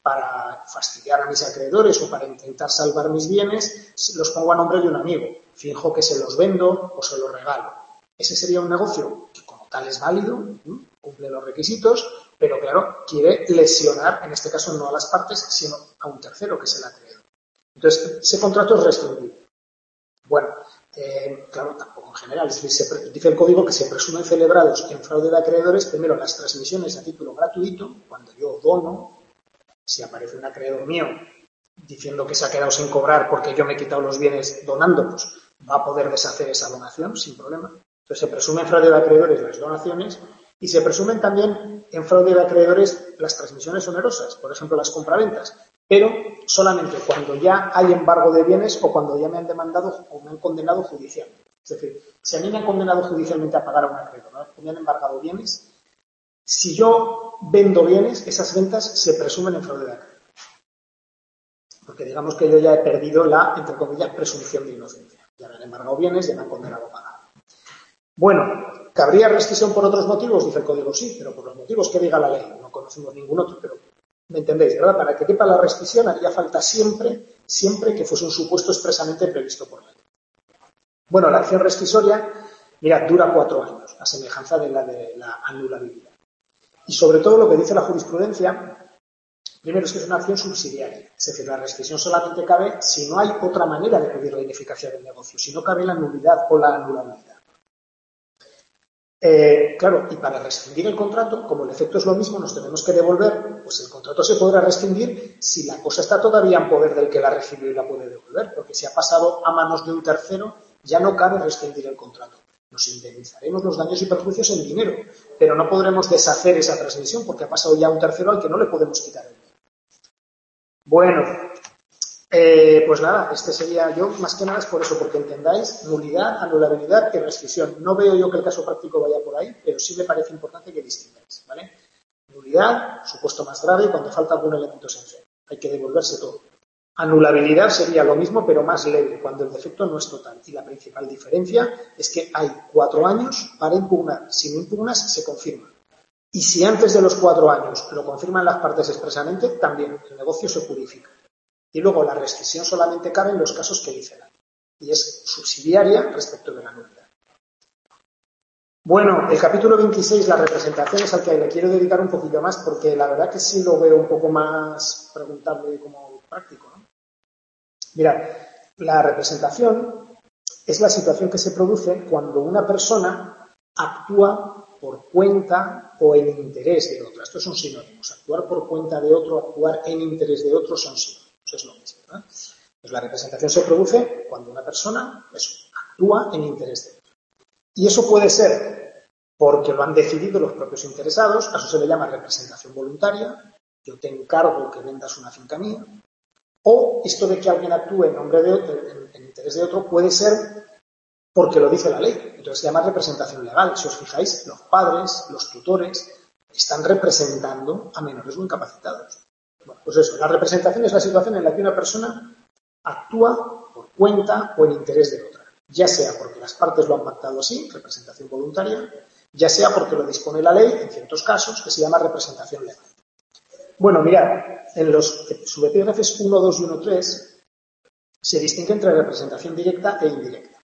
para fastidiar a mis acreedores o para intentar salvar mis bienes, los pongo a nombre de un amigo, finjo que se los vendo o se los regalo. Ese sería un negocio que como tal es válido, ¿sí? Cumple los requisitos, pero claro, quiere lesionar, en este caso no a las partes, sino a un tercero, que es el acreedor. Entonces, ese contrato es rescindible. Bueno, eh, claro, tampoco en general. Es decir, se, dice el código que se presumen celebrados en fraude de acreedores, primero, las transmisiones a título gratuito, cuando yo dono, si aparece un acreedor mío diciendo que se ha quedado sin cobrar porque yo me he quitado los bienes donándolos, va a poder deshacer esa donación sin problema. Entonces, se presume en fraude de acreedores las donaciones y se presumen también en fraude de acreedores las transmisiones onerosas, por ejemplo, las compraventas, pero solamente cuando ya hay embargo de bienes o cuando ya me han demandado o me han condenado judicialmente. Es decir, si a mí me han condenado judicialmente a pagar a un acreedor, ¿no? Me han embargado bienes, si yo vendo bienes, esas ventas se presumen en fraude de acreedores. Porque digamos que yo ya he perdido la, entre comillas, presunción de inocencia. Ya me han embargado bienes, ya me han condenado a pagar. Bueno, ¿cabría rescisión por otros motivos? Dice el código, sí, pero por los motivos que diga la ley. No conocemos ningún otro, pero ¿me entendéis, verdad? Para que quepa la rescisión haría falta siempre, siempre que fuese un supuesto expresamente previsto por ley. Bueno, la acción rescisoria, mirad, dura cuatro años, a semejanza de la de la anulabilidad. Y sobre todo lo que dice la jurisprudencia, primero es que es una acción subsidiaria, es decir, la rescisión solamente cabe si no hay otra manera de pedir la ineficacia del negocio, si no cabe la nulidad o la anulabilidad. Eh, claro, y para rescindir el contrato, como el efecto es lo mismo, nos tenemos que devolver, pues el contrato se podrá rescindir si la cosa está todavía en poder del que la recibió y la puede devolver, porque si ha pasado a manos de un tercero, ya no cabe rescindir el contrato. Nos indemnizaremos los daños y perjuicios en dinero, pero no podremos deshacer esa transmisión porque ha pasado ya a un tercero al que no le podemos quitar el dinero. Bueno, eh, pues nada, este sería yo, más que nada es por eso, porque entendáis nulidad, anulabilidad y rescisión. No veo yo que el caso práctico vaya por ahí, pero sí me parece importante que distingáis, ¿vale? Nulidad, supuesto más grave, cuando falta algún elemento esencial. Hay que devolverse todo. Anulabilidad sería lo mismo, pero más leve, cuando el defecto no es total. Y la principal diferencia es que hay cuatro años para impugnar. Si no impugnas, se confirma. Y si antes de los cuatro años lo confirman las partes expresamente, también el negocio se purifica. Y luego la rescisión solamente cabe en los casos que dice la ley. Y es subsidiaria respecto de la nulidad. Bueno, el capítulo veintiséis, la representación, es al que le quiero dedicar un poquito más porque la verdad que sí lo veo un poco más preguntable como práctico, ¿no? Mirad, la representación es la situación que se produce cuando una persona actúa por cuenta o en interés de otra. Estos son sinónimos. Actuar por cuenta de otro, actuar en interés de otro son sinónimos. Eso es lo mismo, ¿verdad? Pues la representación se produce cuando una persona eso, actúa en interés de otro. Y eso puede ser porque lo han decidido los propios interesados, a eso se le llama representación voluntaria. Yo te encargo que vendas una finca mía. O esto de que alguien actúe en nombre de otro, en, en interés de otro, puede ser porque lo dice la ley. Entonces se llama representación legal. Si os fijáis, los padres, los tutores, están representando a menores o incapacitados. Bueno, pues eso, la representación es la situación en la que una persona actúa por cuenta o en interés de otra. Ya sea porque las partes lo han pactado así, representación voluntaria, ya sea porque lo dispone la ley, en ciertos casos, que se llama representación legal. Bueno, mirad, en los subepígrafes uno, dos y uno, tres se distingue entre representación directa e indirecta.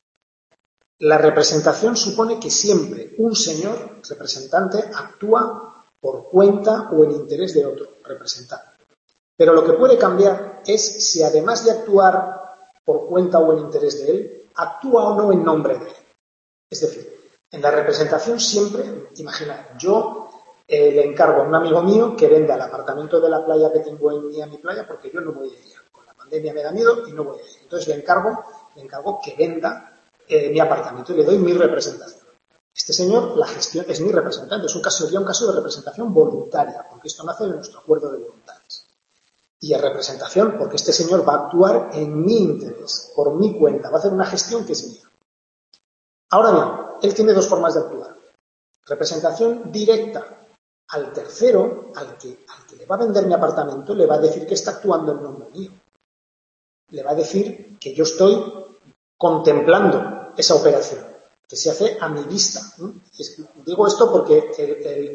La representación supone que siempre un señor representante actúa por cuenta o en interés de otro representante. Pero lo que puede cambiar es si además de actuar por cuenta o en interés de él, actúa o no en nombre de él. Es decir, en la representación siempre, imaginad, yo Eh, le encargo a un amigo mío que venda el apartamento de la playa que tengo en mi playa porque yo no voy a ir. Con la pandemia me da miedo y no voy a ir. Entonces le encargo, le encargo que venda eh, mi apartamento y le doy mi representación. Este señor, la gestión es mi representante. Es un caso, sería un caso de representación voluntaria, porque esto nace de nuestro acuerdo de voluntades. Y es representación porque este señor va a actuar en mi interés, por mi cuenta, va a hacer una gestión que es mía. Ahora bien, él tiene dos formas de actuar. Representación directa. Al tercero, al que, al que le va a vender mi apartamento, le va a decir que está actuando en nombre mío. Le va a decir que yo estoy contemplando esa operación, que se hace a mi vista. ¿no? Es, digo esto porque el, el,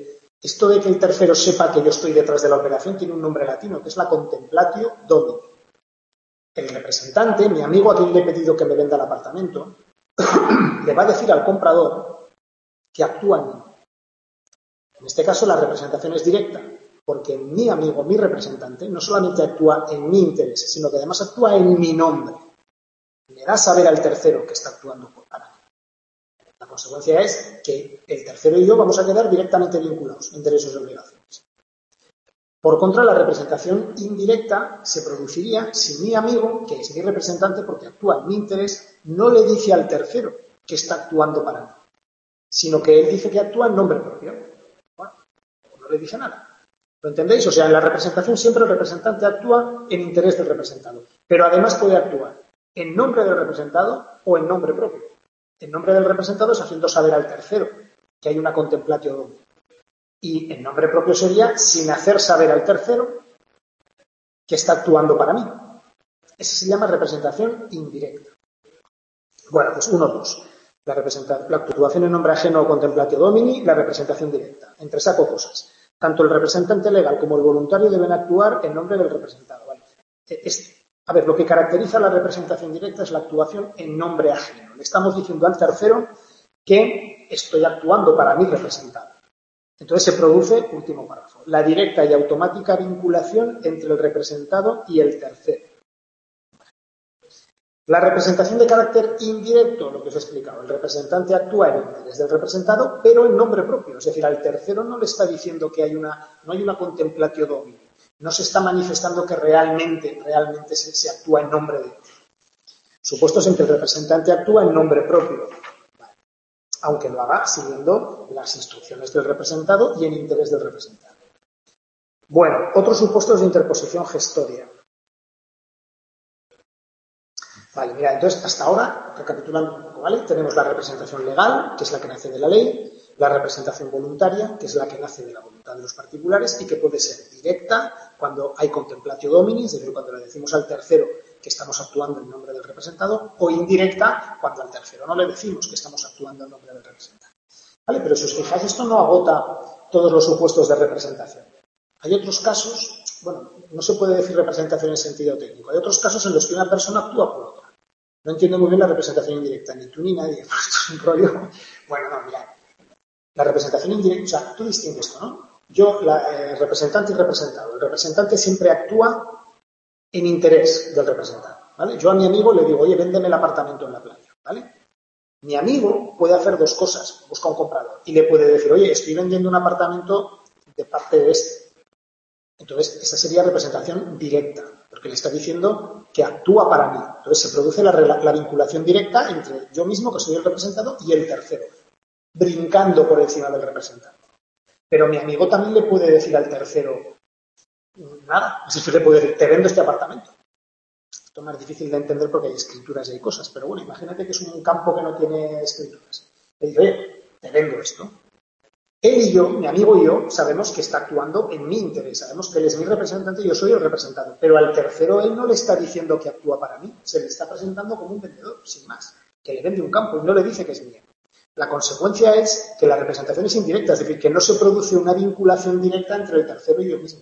Esto de que el tercero sepa que yo estoy detrás de la operación tiene un nombre latino, que es la contemplatio domini. El representante, mi amigo a quien le he pedido que me venda el apartamento, le va a decir al comprador que actúa en mí. En este caso la representación es directa, porque mi amigo, mi representante, no solamente actúa en mi interés, sino que además actúa en mi nombre. Le da a saber al tercero que está actuando para mí. La consecuencia es que el tercero y yo vamos a quedar directamente vinculados en derechos y obligaciones. Por contra, la representación indirecta se produciría si mi amigo, que es mi representante porque actúa en mi interés, no le dice al tercero que está actuando para mí, sino que él dice que actúa en nombre propio. Bueno, no le dice nada. ¿Lo entendéis? O sea, en la representación siempre el representante actúa en interés del representado, pero además puede actuar en nombre del representado o en nombre propio. En nombre del representado es haciendo saber al tercero que hay una contemplatio domini. Y en nombre propio sería sin hacer saber al tercero que está actuando para mí. Eso se llama representación indirecta. Bueno, pues uno, dos. La, la actuación en nombre ajeno o contemplatio domini, la representación directa. Entre saco cosas. Tanto el representante legal como el voluntario deben actuar en nombre del representado. ¿Vale? Es, a ver, lo que caracteriza la representación directa es la actuación en nombre ajeno. Le estamos diciendo al tercero que estoy actuando para mi representado. Entonces se produce, último párrafo, la directa y automática vinculación entre el representado y el tercero. La representación de carácter indirecto, lo que os he explicado, el representante actúa en interés del representado, pero en nombre propio, es decir, al tercero no le está diciendo que hay una, no hay una contemplatio domini, no se está manifestando que realmente, realmente se, se actúa en nombre de otro. Supuestos en que el representante actúa en nombre propio, aunque lo haga siguiendo las instrucciones del representado y en interés del representado. Bueno, otros supuestos de interposición gestoria. Vale, mira, entonces hasta ahora, recapitulando un poco, ¿vale? Tenemos la representación legal, que es la que nace de la ley, la representación voluntaria, que es la que nace de la voluntad de los particulares y que puede ser directa cuando hay contemplatio domini, es decir, cuando le decimos al tercero que estamos actuando en nombre del representado, o indirecta cuando al tercero no le decimos que estamos actuando en nombre del representado. ¿Vale? Pero si os fijáis, esto no agota todos los supuestos de representación. Hay otros casos, bueno, no se puede decir representación en sentido técnico, hay otros casos en los que una persona actúa por otra. No entiendo muy bien la representación indirecta, ni tú ni nadie, esto es un rollo. Bueno, no, mira, la representación indirecta, o sea, tú distingues esto, ¿no? Yo, la, eh, representante y representado. El representante siempre actúa en interés del representado, ¿vale? Yo a mi amigo le digo, oye, véndeme el apartamento en la playa, ¿vale? Mi amigo puede hacer dos cosas, busca un comprador y le puede decir, oye, estoy vendiendo un apartamento de parte de este. Entonces, esa sería representación directa, porque le está diciendo que actúa para mí. Entonces, se produce la, la vinculación directa entre yo mismo, que soy el representado, y el tercero, brincando por encima del representante. Pero mi amigo también le puede decir al tercero, nada, es decir, le puede decir, te vendo este apartamento. Esto es más difícil de entender porque hay escrituras y hay cosas, pero bueno, imagínate que es un campo que no tiene escrituras. Le digo, oye, te vendo esto. Él y yo, mi amigo y yo, sabemos que está actuando en mi interés, sabemos que él es mi representante y yo soy el representado, pero al tercero él no le está diciendo que actúa para mí, se le está presentando como un vendedor, sin más, que le vende un campo y no le dice que es mío. La consecuencia es que la representación es indirecta, es decir, que no se produce una vinculación directa entre el tercero y yo mismo.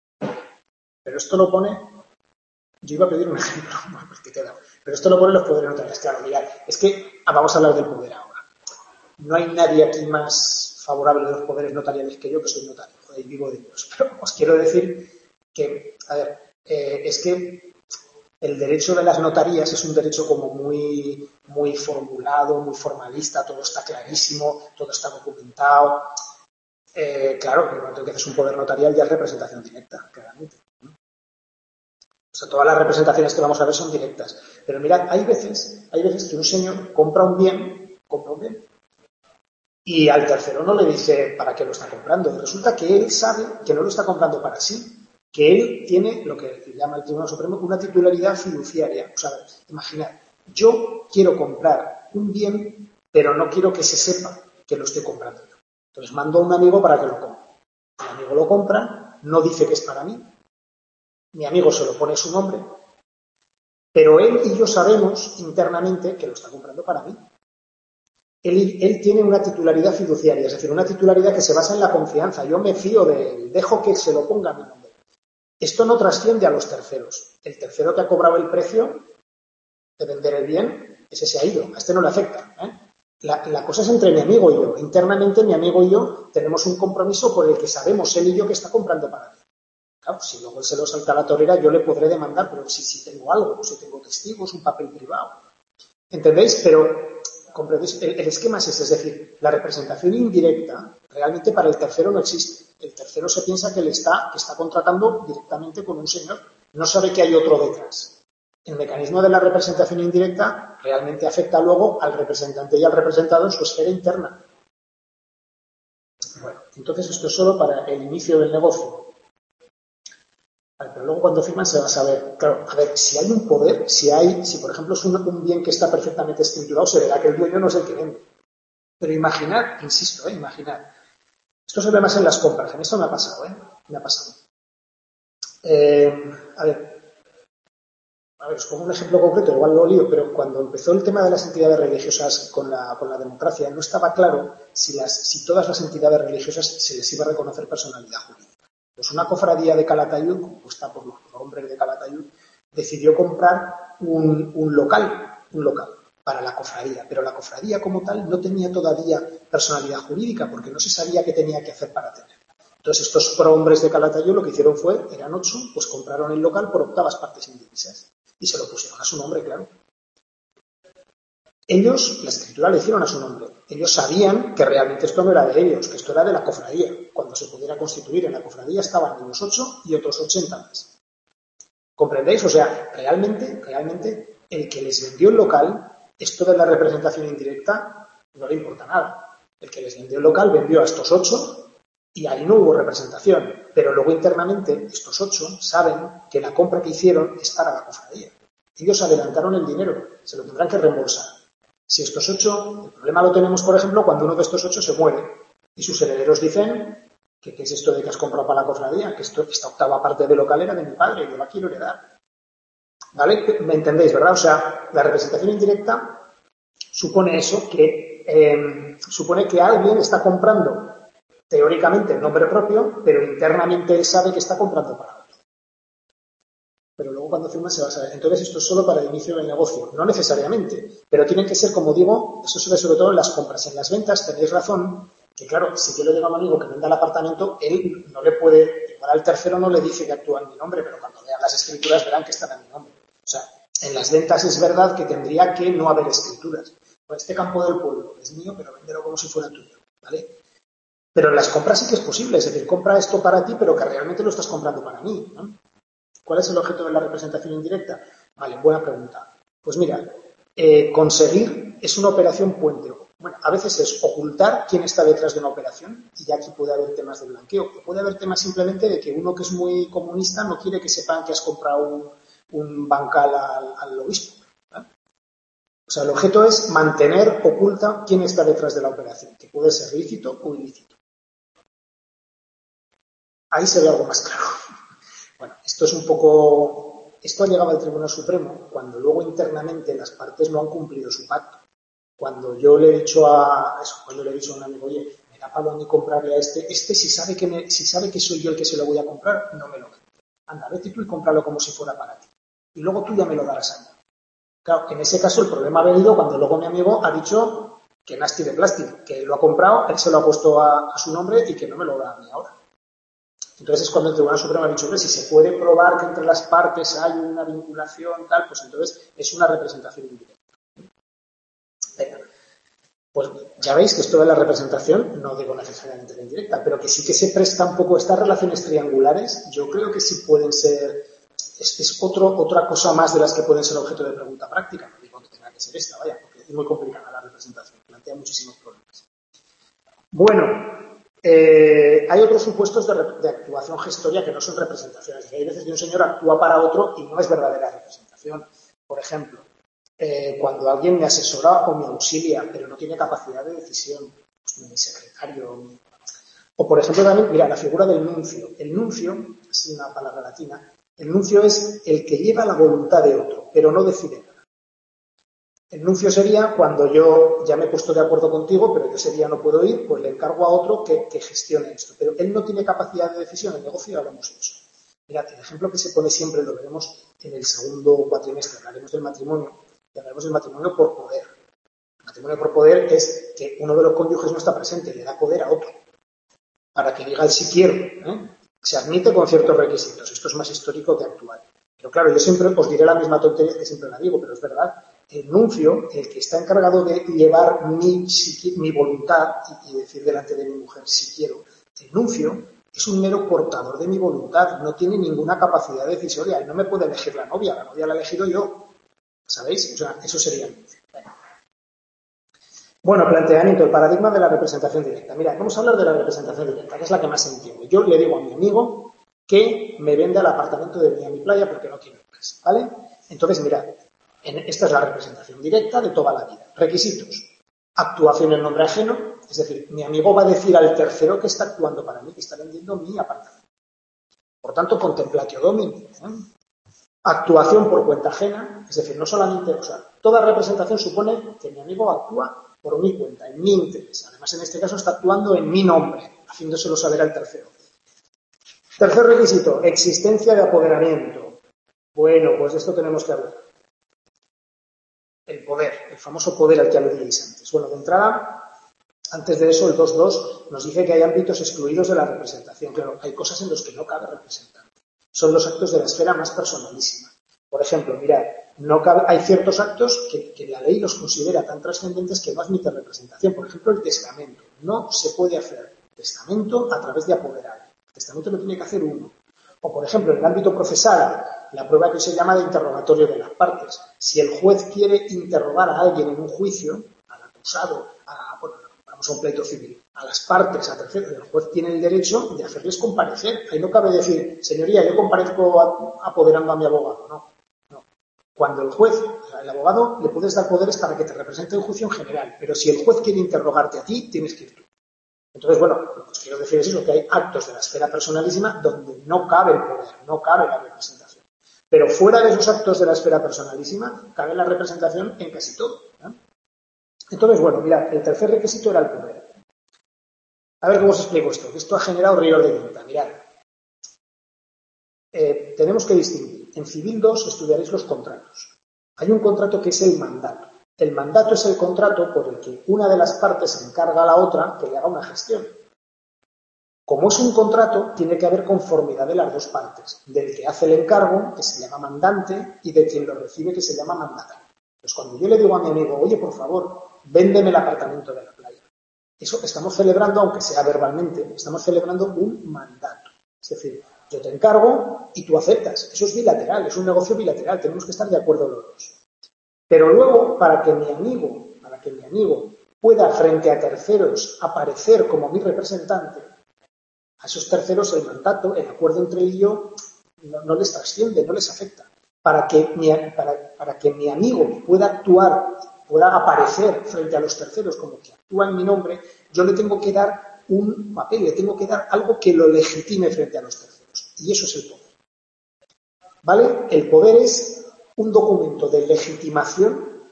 Pero esto lo pone, yo iba a pedir un ejemplo, porque queda, pero esto lo pone los poderes notariales. Claro, mirad, es que ah, vamos a hablar del poder ahora. No hay nadie aquí más favorable de los poderes notariales que yo, que soy notario, y vivo de ellos. Pero os quiero decir que, a ver, eh, es que el derecho de las notarías es un derecho como muy, muy formulado, muy formalista, todo está clarísimo, todo está documentado. Eh, claro, que cuando haces un poder notarial ya es representación directa, claramente. O sea, todas las representaciones que vamos a ver son directas. Pero mirad, hay veces, hay veces que un señor compra un bien, compra un bien, y al tercero no le dice para qué lo está comprando. Y resulta que él sabe que no lo está comprando para sí, que él tiene lo que llama el Tribunal Supremo una titularidad fiduciaria. O sea, imaginad, yo quiero comprar un bien, pero no quiero que se sepa que lo estoy comprando yo. Entonces mando a un amigo para que lo compre. El amigo lo compra, no dice que es para mí. Mi amigo se lo pone su nombre, pero él y yo sabemos internamente que lo está comprando para mí. Él, él tiene una titularidad fiduciaria, es decir, una titularidad que se basa en la confianza. Yo me fío de él, dejo que se lo ponga a mi nombre. Esto no trasciende a los terceros. El tercero que ha cobrado el precio de vender el bien, ese se ha ido. A este no le afecta, ¿eh? La, la cosa es entre mi amigo y yo. Internamente, mi amigo y yo tenemos un compromiso por el que sabemos él y yo que está comprando para mí. Claro, si luego él se lo salta a la torera, yo le podré demandar, pero si, si tengo algo, si tengo testigos, un papel privado. ¿Entendéis? Pero, ¿comprendéis? El, el esquema es ese, es decir, la representación indirecta realmente para el tercero no existe. El tercero se piensa que le está, que está contratando directamente con un señor. No sabe que hay otro detrás. El mecanismo de la representación indirecta realmente afecta luego al representante y al representado en su esfera interna. Bueno, entonces esto es solo para el inicio del negocio. Vale, pero luego cuando firman se va a saber, claro, a ver, si hay un poder, si hay, si por ejemplo es un, un bien que está perfectamente escriturado, se verá que el dueño no es el que vende. Pero imaginar, insisto, eh, imaginar. Esto se ve más en las compras, en esto me ha pasado, ¿eh? Me ha pasado. Eh, a ver, A ver, os pongo un ejemplo concreto, igual lo lío, pero cuando empezó el tema de las entidades religiosas con la, con la democracia, no estaba claro si, las, si todas las entidades religiosas se les iba a reconocer personalidad jurídica. Pues una cofradía de Calatayud, compuesta por los hombres de Calatayud, decidió comprar un, un local, un local para la cofradía, pero la cofradía como tal no tenía todavía personalidad jurídica porque no se sabía qué tenía que hacer para tenerla. Entonces estos prohombres de Calatayud lo que hicieron fue, eran ocho, pues compraron el local por octavas partes indivisas. Y se lo pusieron a su nombre, claro. Ellos, la escritura le hicieron a su nombre. Ellos sabían que realmente esto no era de ellos, que esto era de la cofradía. Cuando se pudiera constituir en la cofradía estaban ellos ocho y otros ochenta más. ¿Comprendéis? O sea, realmente, realmente, el que les vendió el local, esto de la representación indirecta, no le importa nada. El que les vendió el local vendió a estos ocho y ahí no hubo representación. Pero luego internamente estos ocho saben que la compra que hicieron es para la cofradía. Ellos adelantaron el dinero, se lo tendrán que reembolsar. Si estos ocho, el problema lo tenemos, por ejemplo, cuando uno de estos ocho se muere y sus herederos dicen que qué es esto de que has comprado para la cofradía, que esto, esta octava parte del local era de mi padre y yo la quiero heredar. ¿Vale? ¿Me entendéis, verdad? O sea, la representación indirecta supone eso, que eh, supone que alguien está comprando teóricamente en nombre propio, pero internamente él sabe que está comprando para otro. Pero luego cuando firma se va a saber. Entonces esto es solo para el inicio del negocio. No necesariamente, pero tienen que ser, como digo, eso se ve sobre todo en las compras. En las ventas tenéis razón, que claro, si yo le digo a un amigo que venda el apartamento, él no le puede, igual al tercero no le dice que actúa en mi nombre, pero cuando vean las escrituras verán que están en mi nombre. O sea, en las ventas es verdad que tendría que no haber escrituras. Pues este campo del pueblo es mío, pero véndelo como si fuera tuyo, ¿vale? Pero en las compras sí que es posible, es decir, compra esto para ti, pero que realmente lo estás comprando para mí, ¿no? ¿Cuál es el objeto de la representación indirecta? Vale, buena pregunta. Pues mira, eh, conseguir es una operación puente. Bueno, a veces es ocultar quién está detrás de una operación, y ya aquí puede haber temas de blanqueo. O puede haber temas simplemente de que uno que es muy comunista no quiere que sepan que has comprado un, un bancal al, al obispo, ¿eh? O sea, el objeto es mantener oculta quién está detrás de la operación, que puede ser lícito o ilícito. Ahí se ve algo más claro. Bueno, esto es un poco... Esto ha llegado al Tribunal Supremo cuando luego internamente las partes no han cumplido su pacto. Cuando yo le he dicho a... Eso, cuando le he dicho a un amigo, oye, me da palo a mí comprarle a este. Este, si sabe que me, si sabe que soy yo el que se lo voy a comprar, no me lo vende. Anda, vete tú y cómpralo como si fuera para ti. Y luego tú ya me lo darás a mí. Claro, en ese caso el problema ha venido cuando luego mi amigo ha dicho que nasty de plástico, que lo ha comprado, él se lo ha puesto a, a su nombre y que no me lo da a mí ahora. Entonces es cuando el Tribunal Supremo ha dicho, hombre, si se puede probar que entre las partes hay una vinculación, tal, pues entonces es una representación indirecta. Venga, pues ya veis que esto de la representación, no digo necesariamente la indirecta, pero que sí que se presta un poco estas relaciones triangulares, yo creo que sí pueden ser, es, es otro, otra cosa más de las que pueden ser objeto de pregunta práctica. No digo que tenga que ser esta, vaya, porque es muy complicada la representación, plantea muchísimos problemas. Bueno, Eh, hay otros supuestos de, de actuación gestoria que no son representaciones. Hay veces que un señor actúa para otro y no es verdadera representación. Por ejemplo, eh, cuando alguien me asesora o me auxilia, pero no tiene capacidad de decisión, pues ni mi secretario. Ni... O, por ejemplo, también, mira, la figura del nuncio. El nuncio, es una palabra latina, el nuncio es el que lleva la voluntad de otro, pero no decide nada. El nuncio sería cuando yo ya me he puesto de acuerdo contigo, pero yo ese día no puedo ir, pues le encargo a otro que, que gestione esto. Pero él no tiene capacidad de decisión, el negocio ya lo hemos hecho. Mirad, el ejemplo que se pone siempre, lo veremos en el segundo cuatrimestre, hablaremos del matrimonio, y hablaremos del matrimonio por poder. El matrimonio por poder es que uno de los cónyuges no está presente, le da poder a otro, para que diga el si quiero, ¿eh? Se admite con ciertos requisitos. Esto es más histórico que actual. Pero claro, yo siempre os diré la misma tontería que siempre la digo, pero es verdad. El nuncio, el que está encargado de llevar mi, mi voluntad y, y decir delante de mi mujer si quiero, el nuncio es un mero portador de mi voluntad, no tiene ninguna capacidad decisoria, él no me puede elegir la novia, la novia la he elegido yo, ¿sabéis? O sea, eso sería el nuncio. Bueno, planteamiento, el paradigma de la representación directa. Mira, vamos a hablar de la representación directa, que es la que más entiendo. Yo le digo a mi amigo que me venda el apartamento de Miami Playa porque no quiero casa, ¿vale? Entonces, mirad, esta es la representación directa de toda la vida. Requisitos. Actuación en nombre ajeno, es decir, mi amigo va a decir al tercero que está actuando para mí, que está vendiendo mi apartamento. Por tanto, contemplatio domini. ¿eh? Actuación por cuenta ajena, es decir, no solamente, o sea, toda representación supone que mi amigo actúa por mi cuenta, en mi interés. Además, en este caso está actuando en mi nombre, haciéndoselo saber al tercero. Tercer requisito, existencia de apoderamiento. Bueno, pues de esto tenemos que hablar. El poder, el famoso poder al que aludíais antes. Bueno, de entrada, antes de eso, el dos punto dos nos dice que hay ámbitos excluidos de la representación. Claro, hay cosas en las que no cabe representar. Son los actos de la esfera más personalísima. Por ejemplo, mirad, no cabe, hay ciertos actos que, que la ley los considera tan trascendentes que no admiten representación. Por ejemplo, el testamento. No se puede hacer testamento a través de apoderar. El testamento lo tiene que hacer uno. O, por ejemplo, en el ámbito procesal, la prueba que se llama de interrogatorio de las partes. Si el juez quiere interrogar a alguien en un juicio, al acusado, a, bueno, vamos a un pleito civil, a las partes, a terceros, el juez tiene el derecho de hacerles comparecer. Ahí no cabe decir, señoría, yo comparezco apoderando a mi abogado. No, no. Cuando el juez, o sea, el abogado, le puedes dar poderes para que te represente en juicio en general, pero si el juez quiere interrogarte a ti, tienes que ir tú. Entonces, bueno, lo que os quiero decir es eso, que hay actos de la esfera personalísima donde no cabe el poder, no cabe la representación. Pero fuera de esos actos de la esfera personalísima, cabe la representación en casi todo, ¿no? Entonces, bueno, mirad, el tercer requisito era el poder. A ver cómo os explico esto, que esto ha generado ríos de tinta. Mirad, eh, tenemos que distinguir. En Civil dos estudiaréis los contratos. Hay un contrato que es el mandato. El mandato es el contrato por el que una de las partes encarga a la otra que le haga una gestión. Como es un contrato, tiene que haber conformidad de las dos partes, del que hace el encargo, que se llama mandante, y de quien lo recibe, que se llama mandatario. Pues cuando yo le digo a mi amigo, oye, por favor, véndeme el apartamento de la playa, eso estamos celebrando, aunque sea verbalmente, estamos celebrando un mandato. Es decir, yo te encargo y tú aceptas. Eso es bilateral, es un negocio bilateral, tenemos que estar de acuerdo los dos. Pero luego, para que mi amigo, para que mi amigo pueda frente a terceros aparecer como mi representante, a esos terceros el mandato, el acuerdo entre él y yo, no, no les trasciende, no les afecta. Para que, mi, para, para que mi amigo pueda actuar, pueda aparecer frente a los terceros como que actúa en mi nombre, yo le tengo que dar un papel, le tengo que dar algo que lo legitime frente a los terceros. Y eso es el poder. ¿Vale? El poder es un documento de legitimación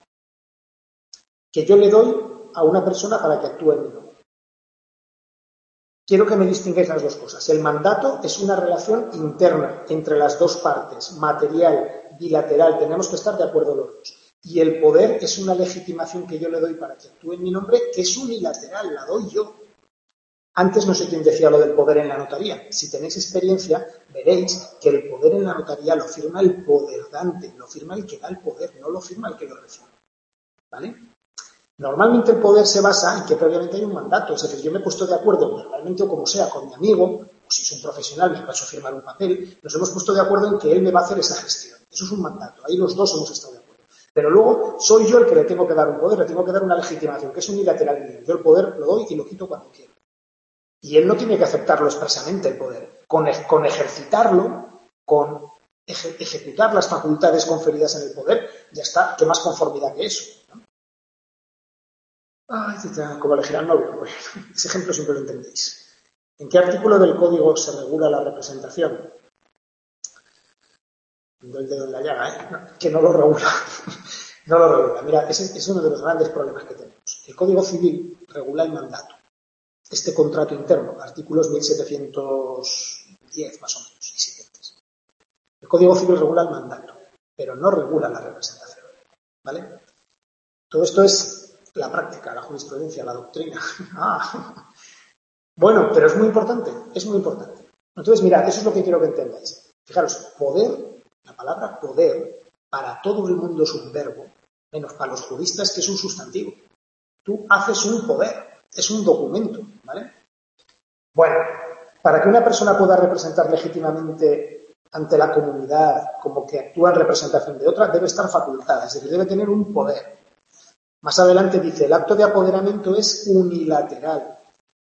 que yo le doy a una persona para que actúe en mi nombre. Quiero que me distingáis las dos cosas. El mandato es una relación interna entre las dos partes, material, bilateral, tenemos que estar de acuerdo los dos. Y el poder es una legitimación que yo le doy para que actúe en mi nombre, que es unilateral, la doy yo. Antes no sé quién decía lo del poder en la notaría. Si tenéis experiencia, veréis que el poder en la notaría lo firma el poderdante, lo firma el que da el poder, no lo firma el que lo recibe. ¿Vale? Normalmente el poder se basa en que previamente hay un mandato. Es decir, yo me he puesto de acuerdo, verbalmente o como sea, con mi amigo, o si es un profesional, me ha hecho firmar un papel, nos hemos puesto de acuerdo en que él me va a hacer esa gestión. Eso es un mandato. Ahí los dos hemos estado de acuerdo. Pero luego soy yo el que le tengo que dar un poder, le tengo que dar una legitimación, que es unilateral mío. Yo el poder lo doy y lo quito cuando quiero. Y él no tiene que aceptarlo expresamente, el poder. Con, con ejercitarlo, con eje, ejecutar las facultades conferidas en el poder, ya está. ¿Qué más conformidad que eso? ¿No? Ay, como elegir al novio. Bueno, ese ejemplo siempre lo entendéis. ¿En qué artículo del código se regula la representación? El dedo en la llaga, ¿eh? No, que no lo regula. No lo regula. Mira, ese es uno de los grandes problemas que tenemos. El Código Civil regula el mandato. Este contrato interno, artículos mil setecientos diez más o menos, y siguientes. El Código Civil regula el mandato, pero no regula la representación. ¿Vale? Todo esto es la práctica, la jurisprudencia, la doctrina. Ah. Bueno, pero es muy importante, es muy importante. Entonces, mirad, eso es lo que quiero que entendáis. Fijaros, poder, la palabra poder, para todo el mundo es un verbo, menos para los juristas que es un sustantivo. Tú haces un poder, es un documento, ¿vale? Bueno, para que una persona pueda representar legítimamente ante la comunidad como que actúa en representación de otra, debe estar facultada, es decir, debe tener un poder. Más adelante dice, el acto de apoderamiento es unilateral.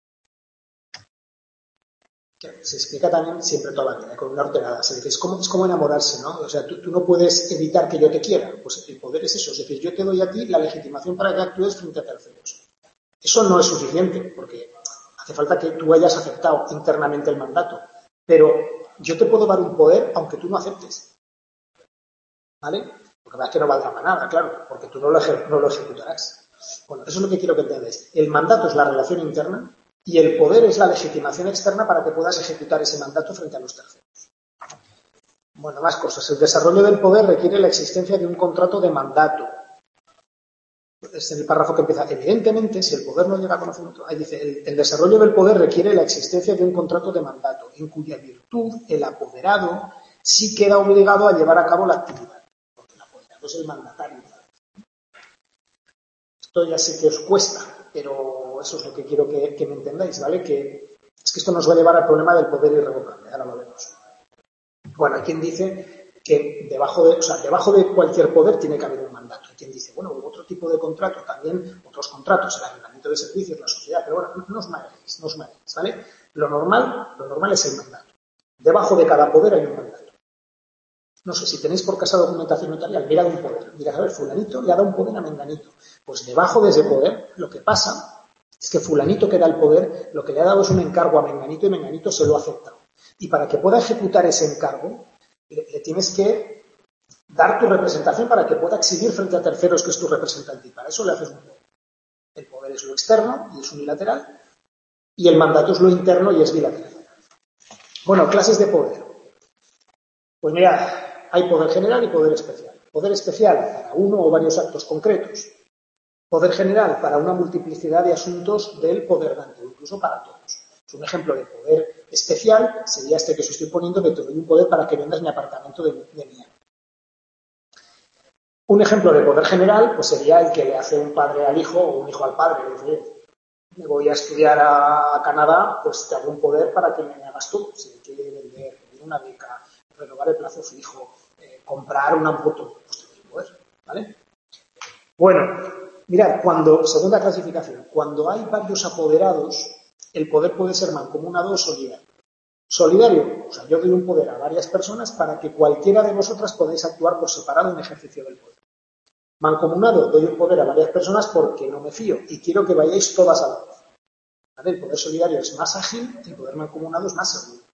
Se explica también siempre toda la vida, con una ordenada. Se dice, es como, es como enamorarse, ¿no? O sea, tú, tú no puedes evitar que yo te quiera. Pues el poder es eso. Es decir, yo te doy a ti la legitimación para que actúes frente a terceros. Eso no es suficiente, porque hace falta que tú hayas aceptado internamente el mandato. Pero yo te puedo dar un poder aunque tú no aceptes. ¿Vale? Porque es que no valdrá para nada, claro, porque tú no lo, no lo ejecutarás. Bueno, eso es lo que quiero que entendáis. El mandato es la relación interna y el poder es la legitimación externa para que puedas ejecutar ese mandato frente a los terceros. Bueno, más cosas. El desarrollo del poder requiere la existencia de un contrato de mandato. Es el párrafo que empieza. Evidentemente, si el poder no llega a conocimiento, ahí dice, el, el desarrollo del poder requiere la existencia de un contrato de mandato, en cuya virtud el apoderado sí queda obligado a llevar a cabo la actividad. Porque el apoderado es el mandatario. Esto ya sé que os cuesta, pero eso es lo que quiero que, que me entendáis, ¿vale? Que es que esto nos va a llevar al problema del poder irrevocable, ahora lo vemos. Bueno, hay quien dice que debajo de, o sea, debajo de cualquier poder tiene que haber un mandato. Hay quien dice, bueno, otro tipo de contrato, también otros contratos, el arrendamiento de servicios, la sociedad, pero bueno, no os mareéis, no os mareéis, ¿vale? Lo normal, lo normal es el mandato. Debajo de cada poder hay un mandato. No sé, si tenéis por casa documentación notarial, mirad un poder. Mirad, a ver, fulanito le ha dado un poder a menganito. Pues debajo de ese poder, lo que pasa es que fulanito que da el poder, lo que le ha dado es un encargo a menganito y menganito se lo ha aceptado. Y para que pueda ejecutar ese encargo, le, le tienes que dar tu representación para que pueda exhibir frente a terceros que es tu representante. Y para eso le haces un poder. El poder es lo externo y es unilateral. Y el mandato es lo interno y es bilateral. Bueno, clases de poder. Pues mirad, hay poder general y poder especial. Poder especial para uno o varios actos concretos. Poder general para una multiplicidad de asuntos del poder dante, incluso para todos. Un ejemplo de poder especial sería este que os estoy poniendo, que te doy un poder para que vendas mi apartamento de, de mía. Un ejemplo de poder general pues sería el que le hace un padre al hijo o un hijo al padre. Le dice, me voy a estudiar a Canadá, pues te hago un poder para que me hagas todo. Si me quiere vender, pedir una beca, renovar el plazo fijo, eh, comprar una moto, pues te doy un poder, ¿vale? Bueno, mirad, cuando, segunda clasificación, cuando hay varios apoderados, el poder puede ser mancomunado o solidario. Solidario, o sea, yo doy un poder a varias personas para que cualquiera de vosotras podáis actuar por separado en ejercicio del poder. Mancomunado, doy un poder a varias personas porque no me fío y quiero que vayáis todas a la vez. ¿Vale? El poder solidario es más ágil y el poder mancomunado es más seguro.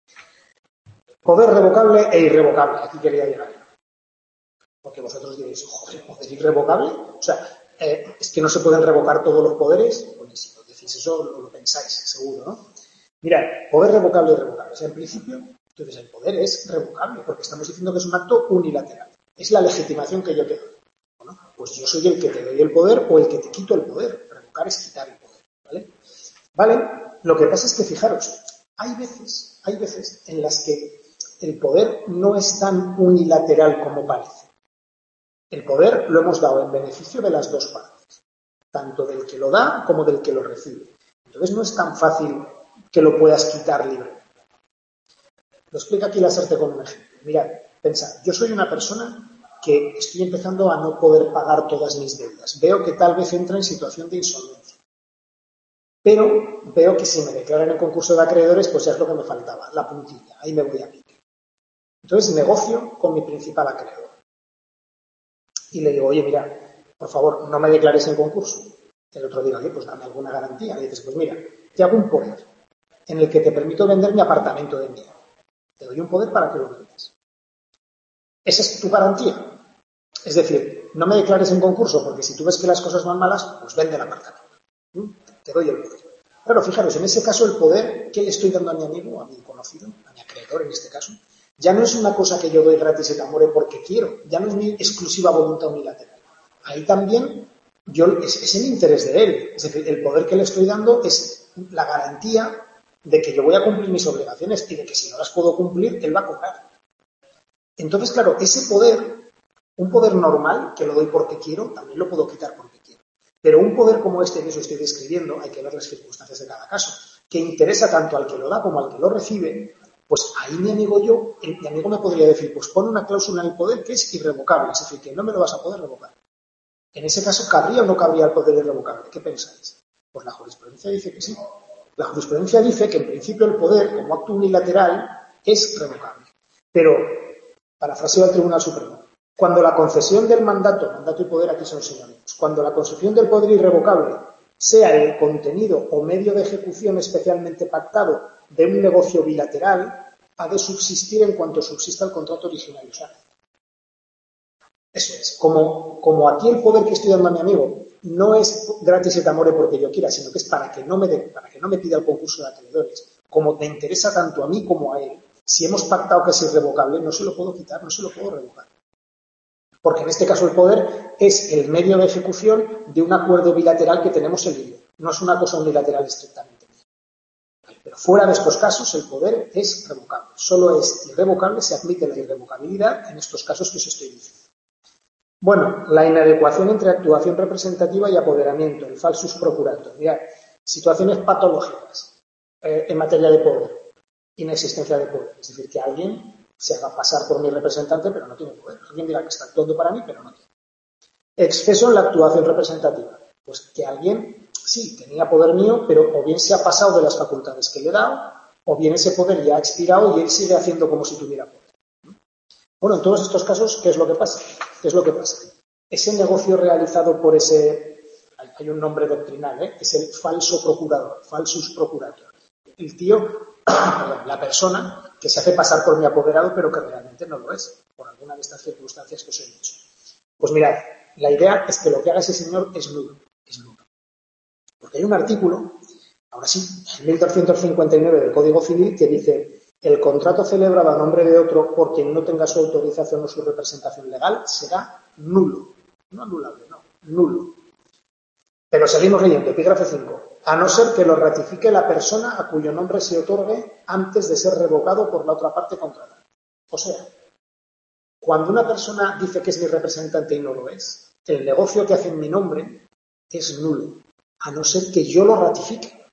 Poder revocable e irrevocable, aquí quería llegar. Porque vosotros diréis, joder, ¿poder irrevocable? O sea, eh, es que no se pueden revocar todos los poderes. Pues si os decís eso, lo, lo pensáis, seguro, ¿no? Mirad, poder revocable e irrevocable. O sea, en principio, entonces el poder es revocable, porque estamos diciendo que es un acto unilateral. Es la legitimación que yo te doy. Bueno, pues yo soy el que te doy el poder o el que te quito el poder. Revocar es quitar el poder, ¿vale? ¿Vale? Lo que pasa es que, fijaros, hay veces, hay veces en las que el poder no es tan unilateral como parece. El poder lo hemos dado en beneficio de las dos partes, tanto del que lo da como del que lo recibe. Entonces no es tan fácil que lo puedas quitar libremente. Lo explica aquí la Serte con un ejemplo. Mirad, pensad, yo soy una persona que estoy empezando a no poder pagar todas mis deudas. Veo que tal vez entra en situación de insolvencia. Pero veo que si me declaran en concurso de acreedores, pues ya es lo que me faltaba, la puntilla. Ahí me voy a pique. Entonces negocio con mi principal acreedor. Y le digo, oye, mira, por favor, no me declares en concurso. El otro diga, oye, pues dame alguna garantía. Le dices, pues mira, te hago un poder en el que te permito vender mi apartamento de mía. Te doy un poder para que lo vendas. Esa es tu garantía. Es decir, no me declares en concurso porque si tú ves que las cosas van malas, pues vende el apartamento. ¿Mm? Te doy el poder. Claro, fijaros, en ese caso el poder que le estoy dando a mi amigo, a mi conocido, a mi acreedor en este caso, ya no es una cosa que yo doy gratis et amore porque quiero, ya no es mi exclusiva voluntad unilateral. Ahí también yo, es, es el interés de él. Es decir, el poder que le estoy dando es la garantía de que yo voy a cumplir mis obligaciones y de que si no las puedo cumplir, él va a cobrar. Entonces, claro, ese poder, un poder normal, que lo doy porque quiero, también lo puedo quitar porque quiero. Pero un poder como este que os estoy describiendo, hay que ver las circunstancias de cada caso, que interesa tanto al que lo da como al que lo recibe, pues ahí mi amigo yo, mi amigo me podría decir, pues pone una cláusula en el poder que es irrevocable, es decir, que no me lo vas a poder revocar. En ese caso, ¿cabría o no cabría el poder irrevocable? ¿Qué pensáis? Pues la jurisprudencia dice que sí. La jurisprudencia dice que en principio el poder, como acto unilateral, es revocable. Pero, parafraseo al Tribunal Supremo, cuando la concesión del mandato, mandato y poder aquí son sinónimos, cuando la concesión del poder irrevocable sea el contenido o medio de ejecución especialmente pactado de un negocio bilateral, ha de subsistir en cuanto subsista el contrato originario. O sea, eso es. Como, como aquí el poder que estoy dando a mi amigo no es gratis et amore porque yo quiera, sino que es para que no me, de, para que no me pida el concurso de acreedores, como me interesa tanto a mí como a él, si hemos pactado que es irrevocable, no se lo puedo quitar, no se lo puedo revocar. Porque en este caso el poder es el medio de ejecución de un acuerdo bilateral que tenemos él y yo. No es una cosa unilateral estrictamente. Pero fuera de estos casos el poder es revocable. Solo es irrevocable, se admite la irrevocabilidad en estos casos que os estoy diciendo. Bueno, la inadecuación entre actuación representativa y apoderamiento, el falsus procurator. Mirad, situaciones patológicas eh, en materia de poder, inexistencia de poder. Es decir, que alguien se haga pasar por mi representante, pero no tiene poder. Alguien dirá que está actuando para mí, pero no tiene. Exceso en la actuación representativa. Pues que alguien, sí, tenía poder mío, pero o bien se ha pasado de las facultades que le he dado, o bien ese poder ya ha expirado y él sigue haciendo como si tuviera poder. Bueno, en todos estos casos, ¿qué es lo que pasa? ¿Qué es lo que pasa? Ese negocio realizado por ese, hay un nombre doctrinal, ¿eh? Es el falso procurador, falsus procurator. El tío, perdón, la persona que se hace pasar por mi apoderado, pero que realmente no lo es, por alguna de estas circunstancias que os he dicho. Pues mirad, la idea es que lo que haga ese señor es nulo, es nulo. Porque hay un artículo, ahora sí, en mil trescientos cincuenta y nueve del Código Civil, que dice: el contrato celebrado a nombre de otro por quien no tenga su autorización o su representación legal será nulo. No anulable, no, nulo. Pero seguimos leyendo, epígrafe cinco. A no ser que lo ratifique la persona a cuyo nombre se otorgue antes de ser revocado por la otra parte contratante. O sea, cuando una persona dice que es mi representante y no lo es, el negocio que hace en mi nombre es nulo, a no ser que yo lo ratifique.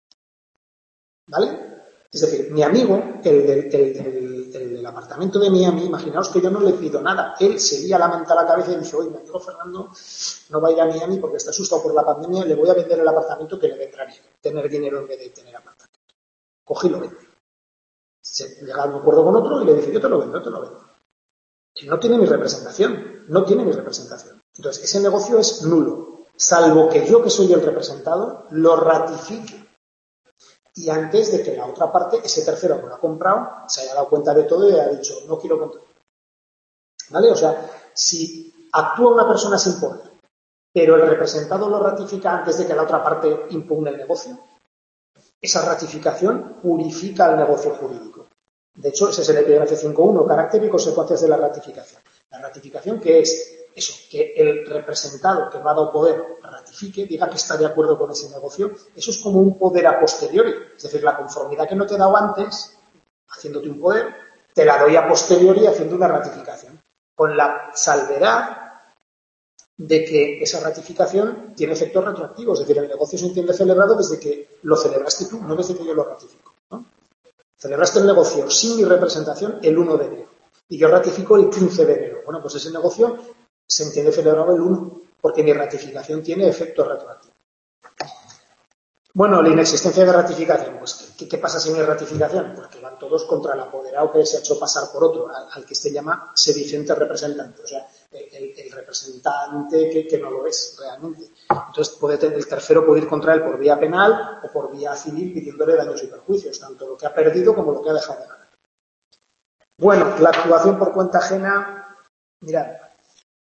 ¿Vale? Es decir, mi amigo, el del, el, el, el del apartamento de Miami, imaginaos que yo no le pido nada. Él se lía la mente a la cabeza y dice: oye, mi amigo Fernando no va a ir a Miami porque está asustado por la pandemia, le voy a vender el apartamento que le vendrá bien, tener dinero en vez de tener apartamento. Cogí y lo vende. Se llega a un acuerdo con otro y le dice: yo te lo vendo, yo te lo vendo. Él no tiene mi representación, no tiene mi representación. Entonces, ese negocio es nulo, salvo que yo, que soy el representado, lo ratifique. Y antes de que la otra parte, ese tercero que lo ha comprado, se haya dado cuenta de todo y haya dicho: no quiero comprar. ¿Vale? O sea, si actúa una persona sin poder, pero el representado lo ratifica antes de que la otra parte impugne el negocio, esa ratificación purifica el negocio jurídico. De hecho, ese es el epígrafe cinco punto uno, carácter y consecuencias de la ratificación. La ratificación, que es eso, que el representado que me ha dado poder ratifique, diga que está de acuerdo con ese negocio, eso es como un poder a posteriori. Es decir, la conformidad que no te he dado antes, haciéndote un poder, te la doy a posteriori haciendo una ratificación. Con la salvedad de que esa ratificación tiene efectos retroactivos. Es decir, el negocio se entiende celebrado desde que lo celebraste tú, no desde que yo lo ratifico, ¿no? Celebraste el negocio sin mi representación el uno de enero y yo ratifico el quince de enero. Bueno, pues ese negocio se entiende celebrado el uno porque mi ratificación tiene efectos retroactivos. Bueno, la inexistencia de ratificación. Pues, ¿qué, qué pasa sin mi ratificación? Pues que van todos contra el apoderado que se ha hecho pasar por otro, al, al que se llama sedicente representante. O sea, el, el representante que, que no lo es realmente. Entonces, puede tener, el tercero puede ir contra él por vía penal o por vía civil pidiéndole daños y perjuicios, tanto lo que ha perdido como lo que ha dejado de ganar. Bueno, la actuación por cuenta ajena, mirad,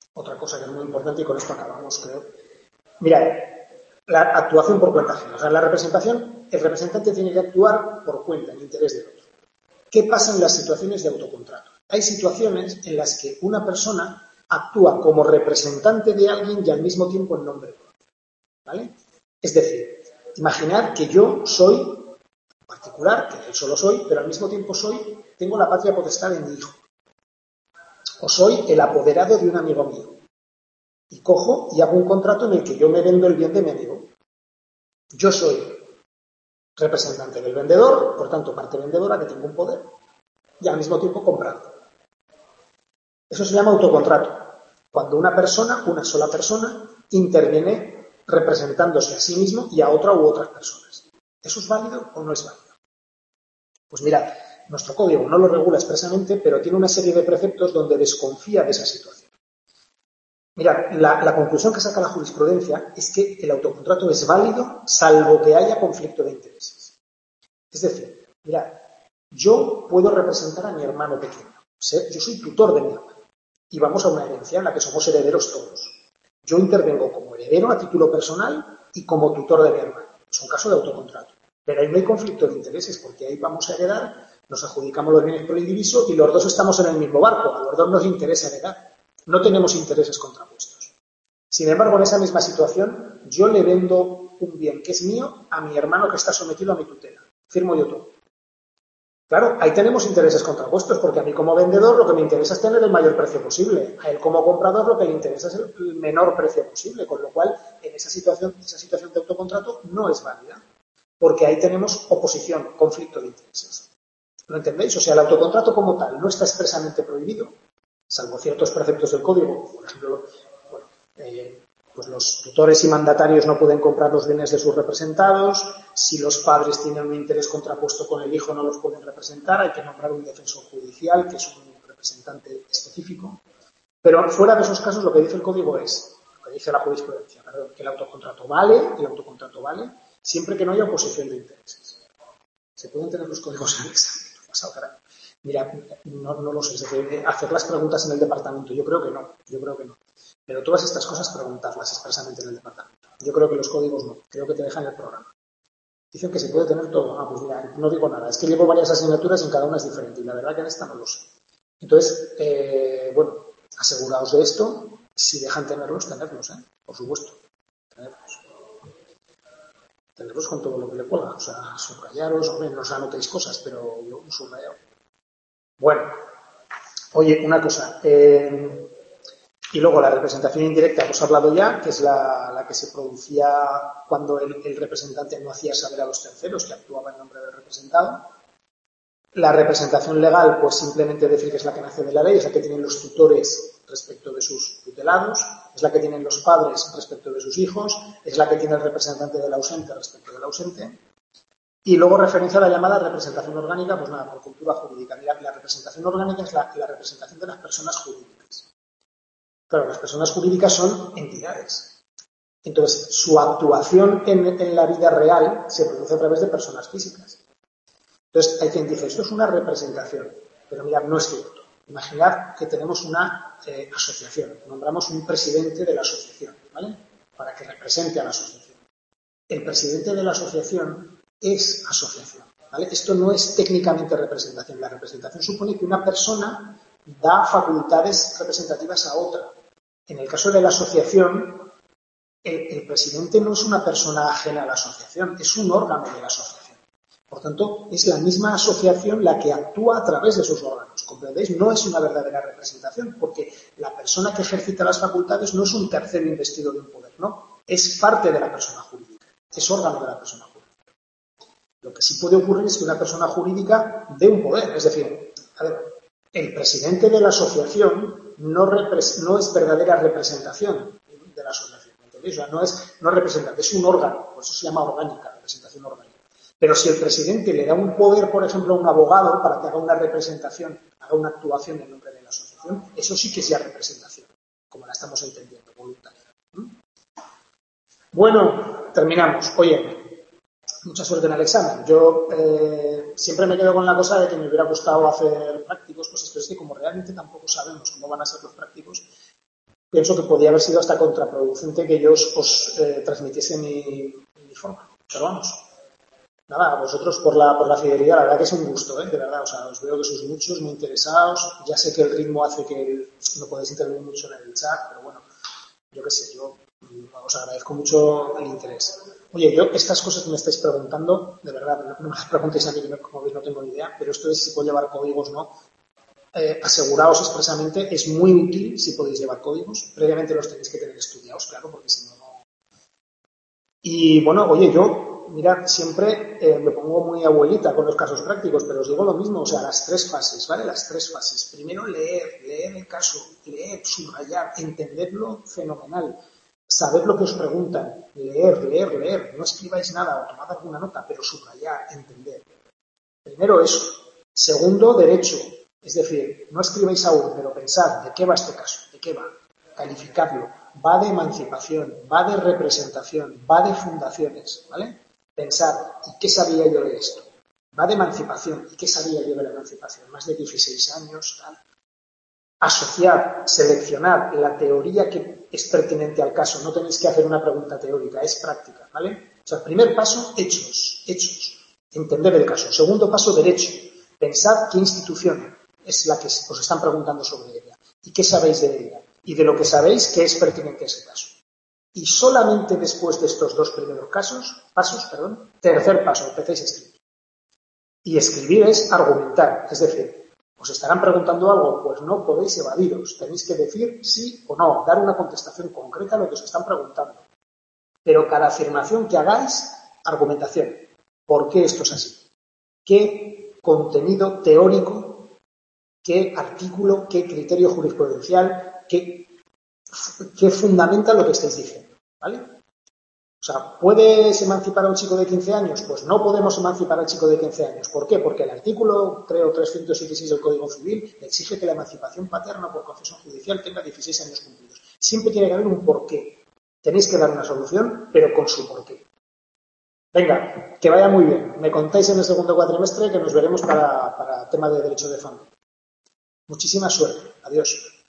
otra cosa que es muy importante y con esto acabamos, creo. Mirad, la actuación por cuenta ajena. O sea, la representación, el representante tiene que actuar por cuenta, en interés del otro. ¿Qué pasa en las situaciones de autocontrato? Hay situaciones en las que una persona actúa como representante de alguien y al mismo tiempo en nombre propio, ¿vale? Es decir, imaginad que yo soy particular, que yo solo soy, pero al mismo tiempo soy, tengo la patria potestad de mi hijo. O soy el apoderado de un amigo mío. Y cojo y hago un contrato en el que yo me vendo el bien de mi amigo. Yo soy representante del vendedor, por tanto, parte vendedora que tengo un poder, y al mismo tiempo comprando. Eso se llama autocontrato. Cuando una persona, una sola persona, interviene representándose a sí mismo y a otra u otras personas. ¿Eso es válido o no es válido? Pues mirad, nuestro código no lo regula expresamente, pero tiene una serie de preceptos donde desconfía de esa situación. Mirad, la, la conclusión que saca la jurisprudencia es que el autocontrato es válido salvo que haya conflicto de intereses. Es decir, mirad, yo puedo representar a mi hermano pequeño. Yo soy tutor de mi hermano y vamos a una herencia en la que somos herederos todos. Yo intervengo como heredero a título personal y como tutor de mi hermano. Es un caso de autocontrato. Pero ahí no hay conflicto de intereses porque ahí vamos a heredar, nos adjudicamos los bienes por el diviso y los dos estamos en el mismo barco. A los dos nos interesa heredar. No tenemos intereses contrapuestos. Sin embargo, en esa misma situación, yo le vendo un bien que es mío a mi hermano que está sometido a mi tutela. Firmo yo todo. Claro, ahí tenemos intereses contrapuestos, porque a mí como vendedor lo que me interesa es tener el mayor precio posible. A él como comprador lo que le interesa es el menor precio posible, con lo cual en esa situación, esa situación de autocontrato no es válida, porque ahí tenemos oposición, conflicto de intereses. ¿Lo entendéis? O sea, el autocontrato como tal no está expresamente prohibido, salvo ciertos preceptos del código. Por ejemplo, bueno, eh, pues los tutores y mandatarios no pueden comprar los bienes de sus representados. Si los padres tienen un interés contrapuesto con el hijo, no los pueden representar. Hay que nombrar un defensor judicial, que es un representante específico. Pero fuera de esos casos, lo que dice el código es, lo que dice la jurisprudencia, perdón, que el autocontrato vale, el autocontrato vale, siempre que no haya oposición de intereses. Se pueden tener los códigos en el examen. Pasado, caray. Mira, no, no lo sé, es decir, hacer las preguntas en el departamento, yo creo que no, yo creo que no. Pero todas estas cosas preguntarlas expresamente en el departamento. Yo creo que los códigos no, creo que te dejan el programa. Dicen que se puede tener todo. Ah, pues mira, no digo nada, es que llevo varias asignaturas y en cada una es diferente y la verdad que en esta no lo sé. Entonces, eh, bueno, aseguraos de esto, si dejan tenerlos, tenerlos, ¿eh? Por supuesto, tenerlos. Tenerlos con todo lo que le cuelga, o sea, subrayaros, hombre, no os anotéis cosas, pero yo un subrayado. Bueno, oye, una cosa, eh, y luego la representación indirecta, hemos hablado ya, que es la, la que se producía cuando el, el representante no hacía saber a los terceros que actuaba en nombre del representado. La representación legal, pues simplemente decir que es la que nace de la ley, es la que tienen los tutores respecto de sus tutelados, es la que tienen los padres respecto de sus hijos, es la que tiene el representante del ausente respecto del ausente. Y luego referencia a la llamada representación orgánica, pues nada, por cultura jurídica. Mira, la representación orgánica es la, la representación de las personas jurídicas. Claro, las personas jurídicas son entidades. Entonces, su actuación en, en la vida real se produce a través de personas físicas. Entonces, hay quien dice, esto es una representación, pero mirad, no es cierto. Imaginad que tenemos una eh, asociación, nombramos un presidente de la asociación, ¿vale? Para que represente a la asociación. El presidente de la asociación es asociación, ¿vale? Esto no es técnicamente representación. La representación supone que una persona da facultades representativas a otra. En el caso de la asociación, el, el presidente no es una persona ajena a la asociación, es un órgano de la asociación. Por tanto, es la misma asociación la que actúa a través de sus órganos. ¿Comprendéis? No es una verdadera representación, porque la persona que ejercita las facultades no es un tercero investido de un poder, ¿no? Es parte de la persona jurídica, es órgano de la persona jurídica. Lo que sí puede ocurrir es que una persona jurídica dé un poder, es decir, a ver, el presidente de la asociación no, repres- no es verdadera representación de la asociación, ¿entendéis? O sea, no es no representante, es un órgano, por eso se llama orgánica, representación orgánica. Pero si el presidente le da un poder, por ejemplo, a un abogado para que haga una representación, haga una actuación en nombre de la asociación, eso sí que es ya representación, como la estamos entendiendo, voluntaria. ¿Mm? Bueno, terminamos. Oye, mucha suerte en el examen. Yo eh, siempre me quedo con la cosa de que me hubiera gustado hacer prácticos, pues esto es que como realmente tampoco sabemos cómo van a ser los prácticos, pienso que podía haber sido hasta contraproducente que yo os, os eh, transmitiese mi, mi forma. Pero vamos, nada, a vosotros por la, por la fidelidad, la verdad que es un gusto, ¿eh? De verdad, o sea, os veo que sois muchos, muy interesados. Ya sé que el ritmo hace que no podéis intervenir mucho en el chat, pero bueno, yo qué sé, yo os agradezco mucho el interés. Oye, yo estas cosas que me estáis preguntando, de verdad, no, no me las preguntéis a mí, que como veis no tengo ni idea, pero esto de si puedo llevar códigos o no, eh, aseguraos expresamente, es muy útil si podéis llevar códigos. Previamente los tenéis que tener estudiados, claro, porque si no, no. Y bueno, oye, yo, mirad, siempre eh, me pongo muy abuelita con los casos prácticos, pero os digo lo mismo, o sea, las tres fases, ¿vale? Las tres fases. Primero, leer, leer el caso, leer, subrayar, entenderlo fenomenal. Saber lo que os preguntan, leer, leer, leer. No escribáis nada o tomad alguna nota, pero subrayar, entender. Primero eso. Segundo, derecho. Es decir, no escribáis aún, pero pensad de qué va este caso, de qué va. Calificadlo. Va de emancipación, va de representación, va de fundaciones, ¿vale? Pensad, ¿y qué sabía yo de esto? Va de emancipación, ¿y qué sabía yo de la emancipación? Más de dieciséis años, tal. Asociar, seleccionar la teoría que es pertinente al caso. No tenéis que hacer una pregunta teórica, es práctica, ¿vale? O sea, primer paso, hechos, hechos. Entender el caso. Segundo paso, derecho. Pensad qué institución es la que os están preguntando sobre ella y qué sabéis de ella y de lo que sabéis que es pertinente a ese caso. Y solamente después de estos dos primeros casos, pasos, perdón, tercer paso, empecéis a escribir. Y escribir es argumentar, es decir, ¿os estarán preguntando algo? Pues no podéis evadiros. Tenéis que decir sí o no, dar una contestación concreta a lo que os están preguntando. Pero cada afirmación que hagáis, argumentación. ¿Por qué esto es así? ¿Qué contenido teórico, qué artículo, qué criterio jurisprudencial, qué, qué fundamenta lo que estáis diciendo? ¿Vale? O sea, ¿puedes emancipar a un chico de quince años? Pues no podemos emancipar al chico de quince años. ¿Por qué? Porque el artículo, creo, trescientos dieciséis del Código Civil exige que la emancipación paterna por concesión judicial tenga dieciséis años cumplidos. Siempre tiene que haber un porqué. Tenéis que dar una solución, pero con su porqué. Venga, que vaya muy bien. Me contáis en el segundo cuatrimestre que nos veremos para, para tema de derecho de familia. Muchísima suerte. Adiós.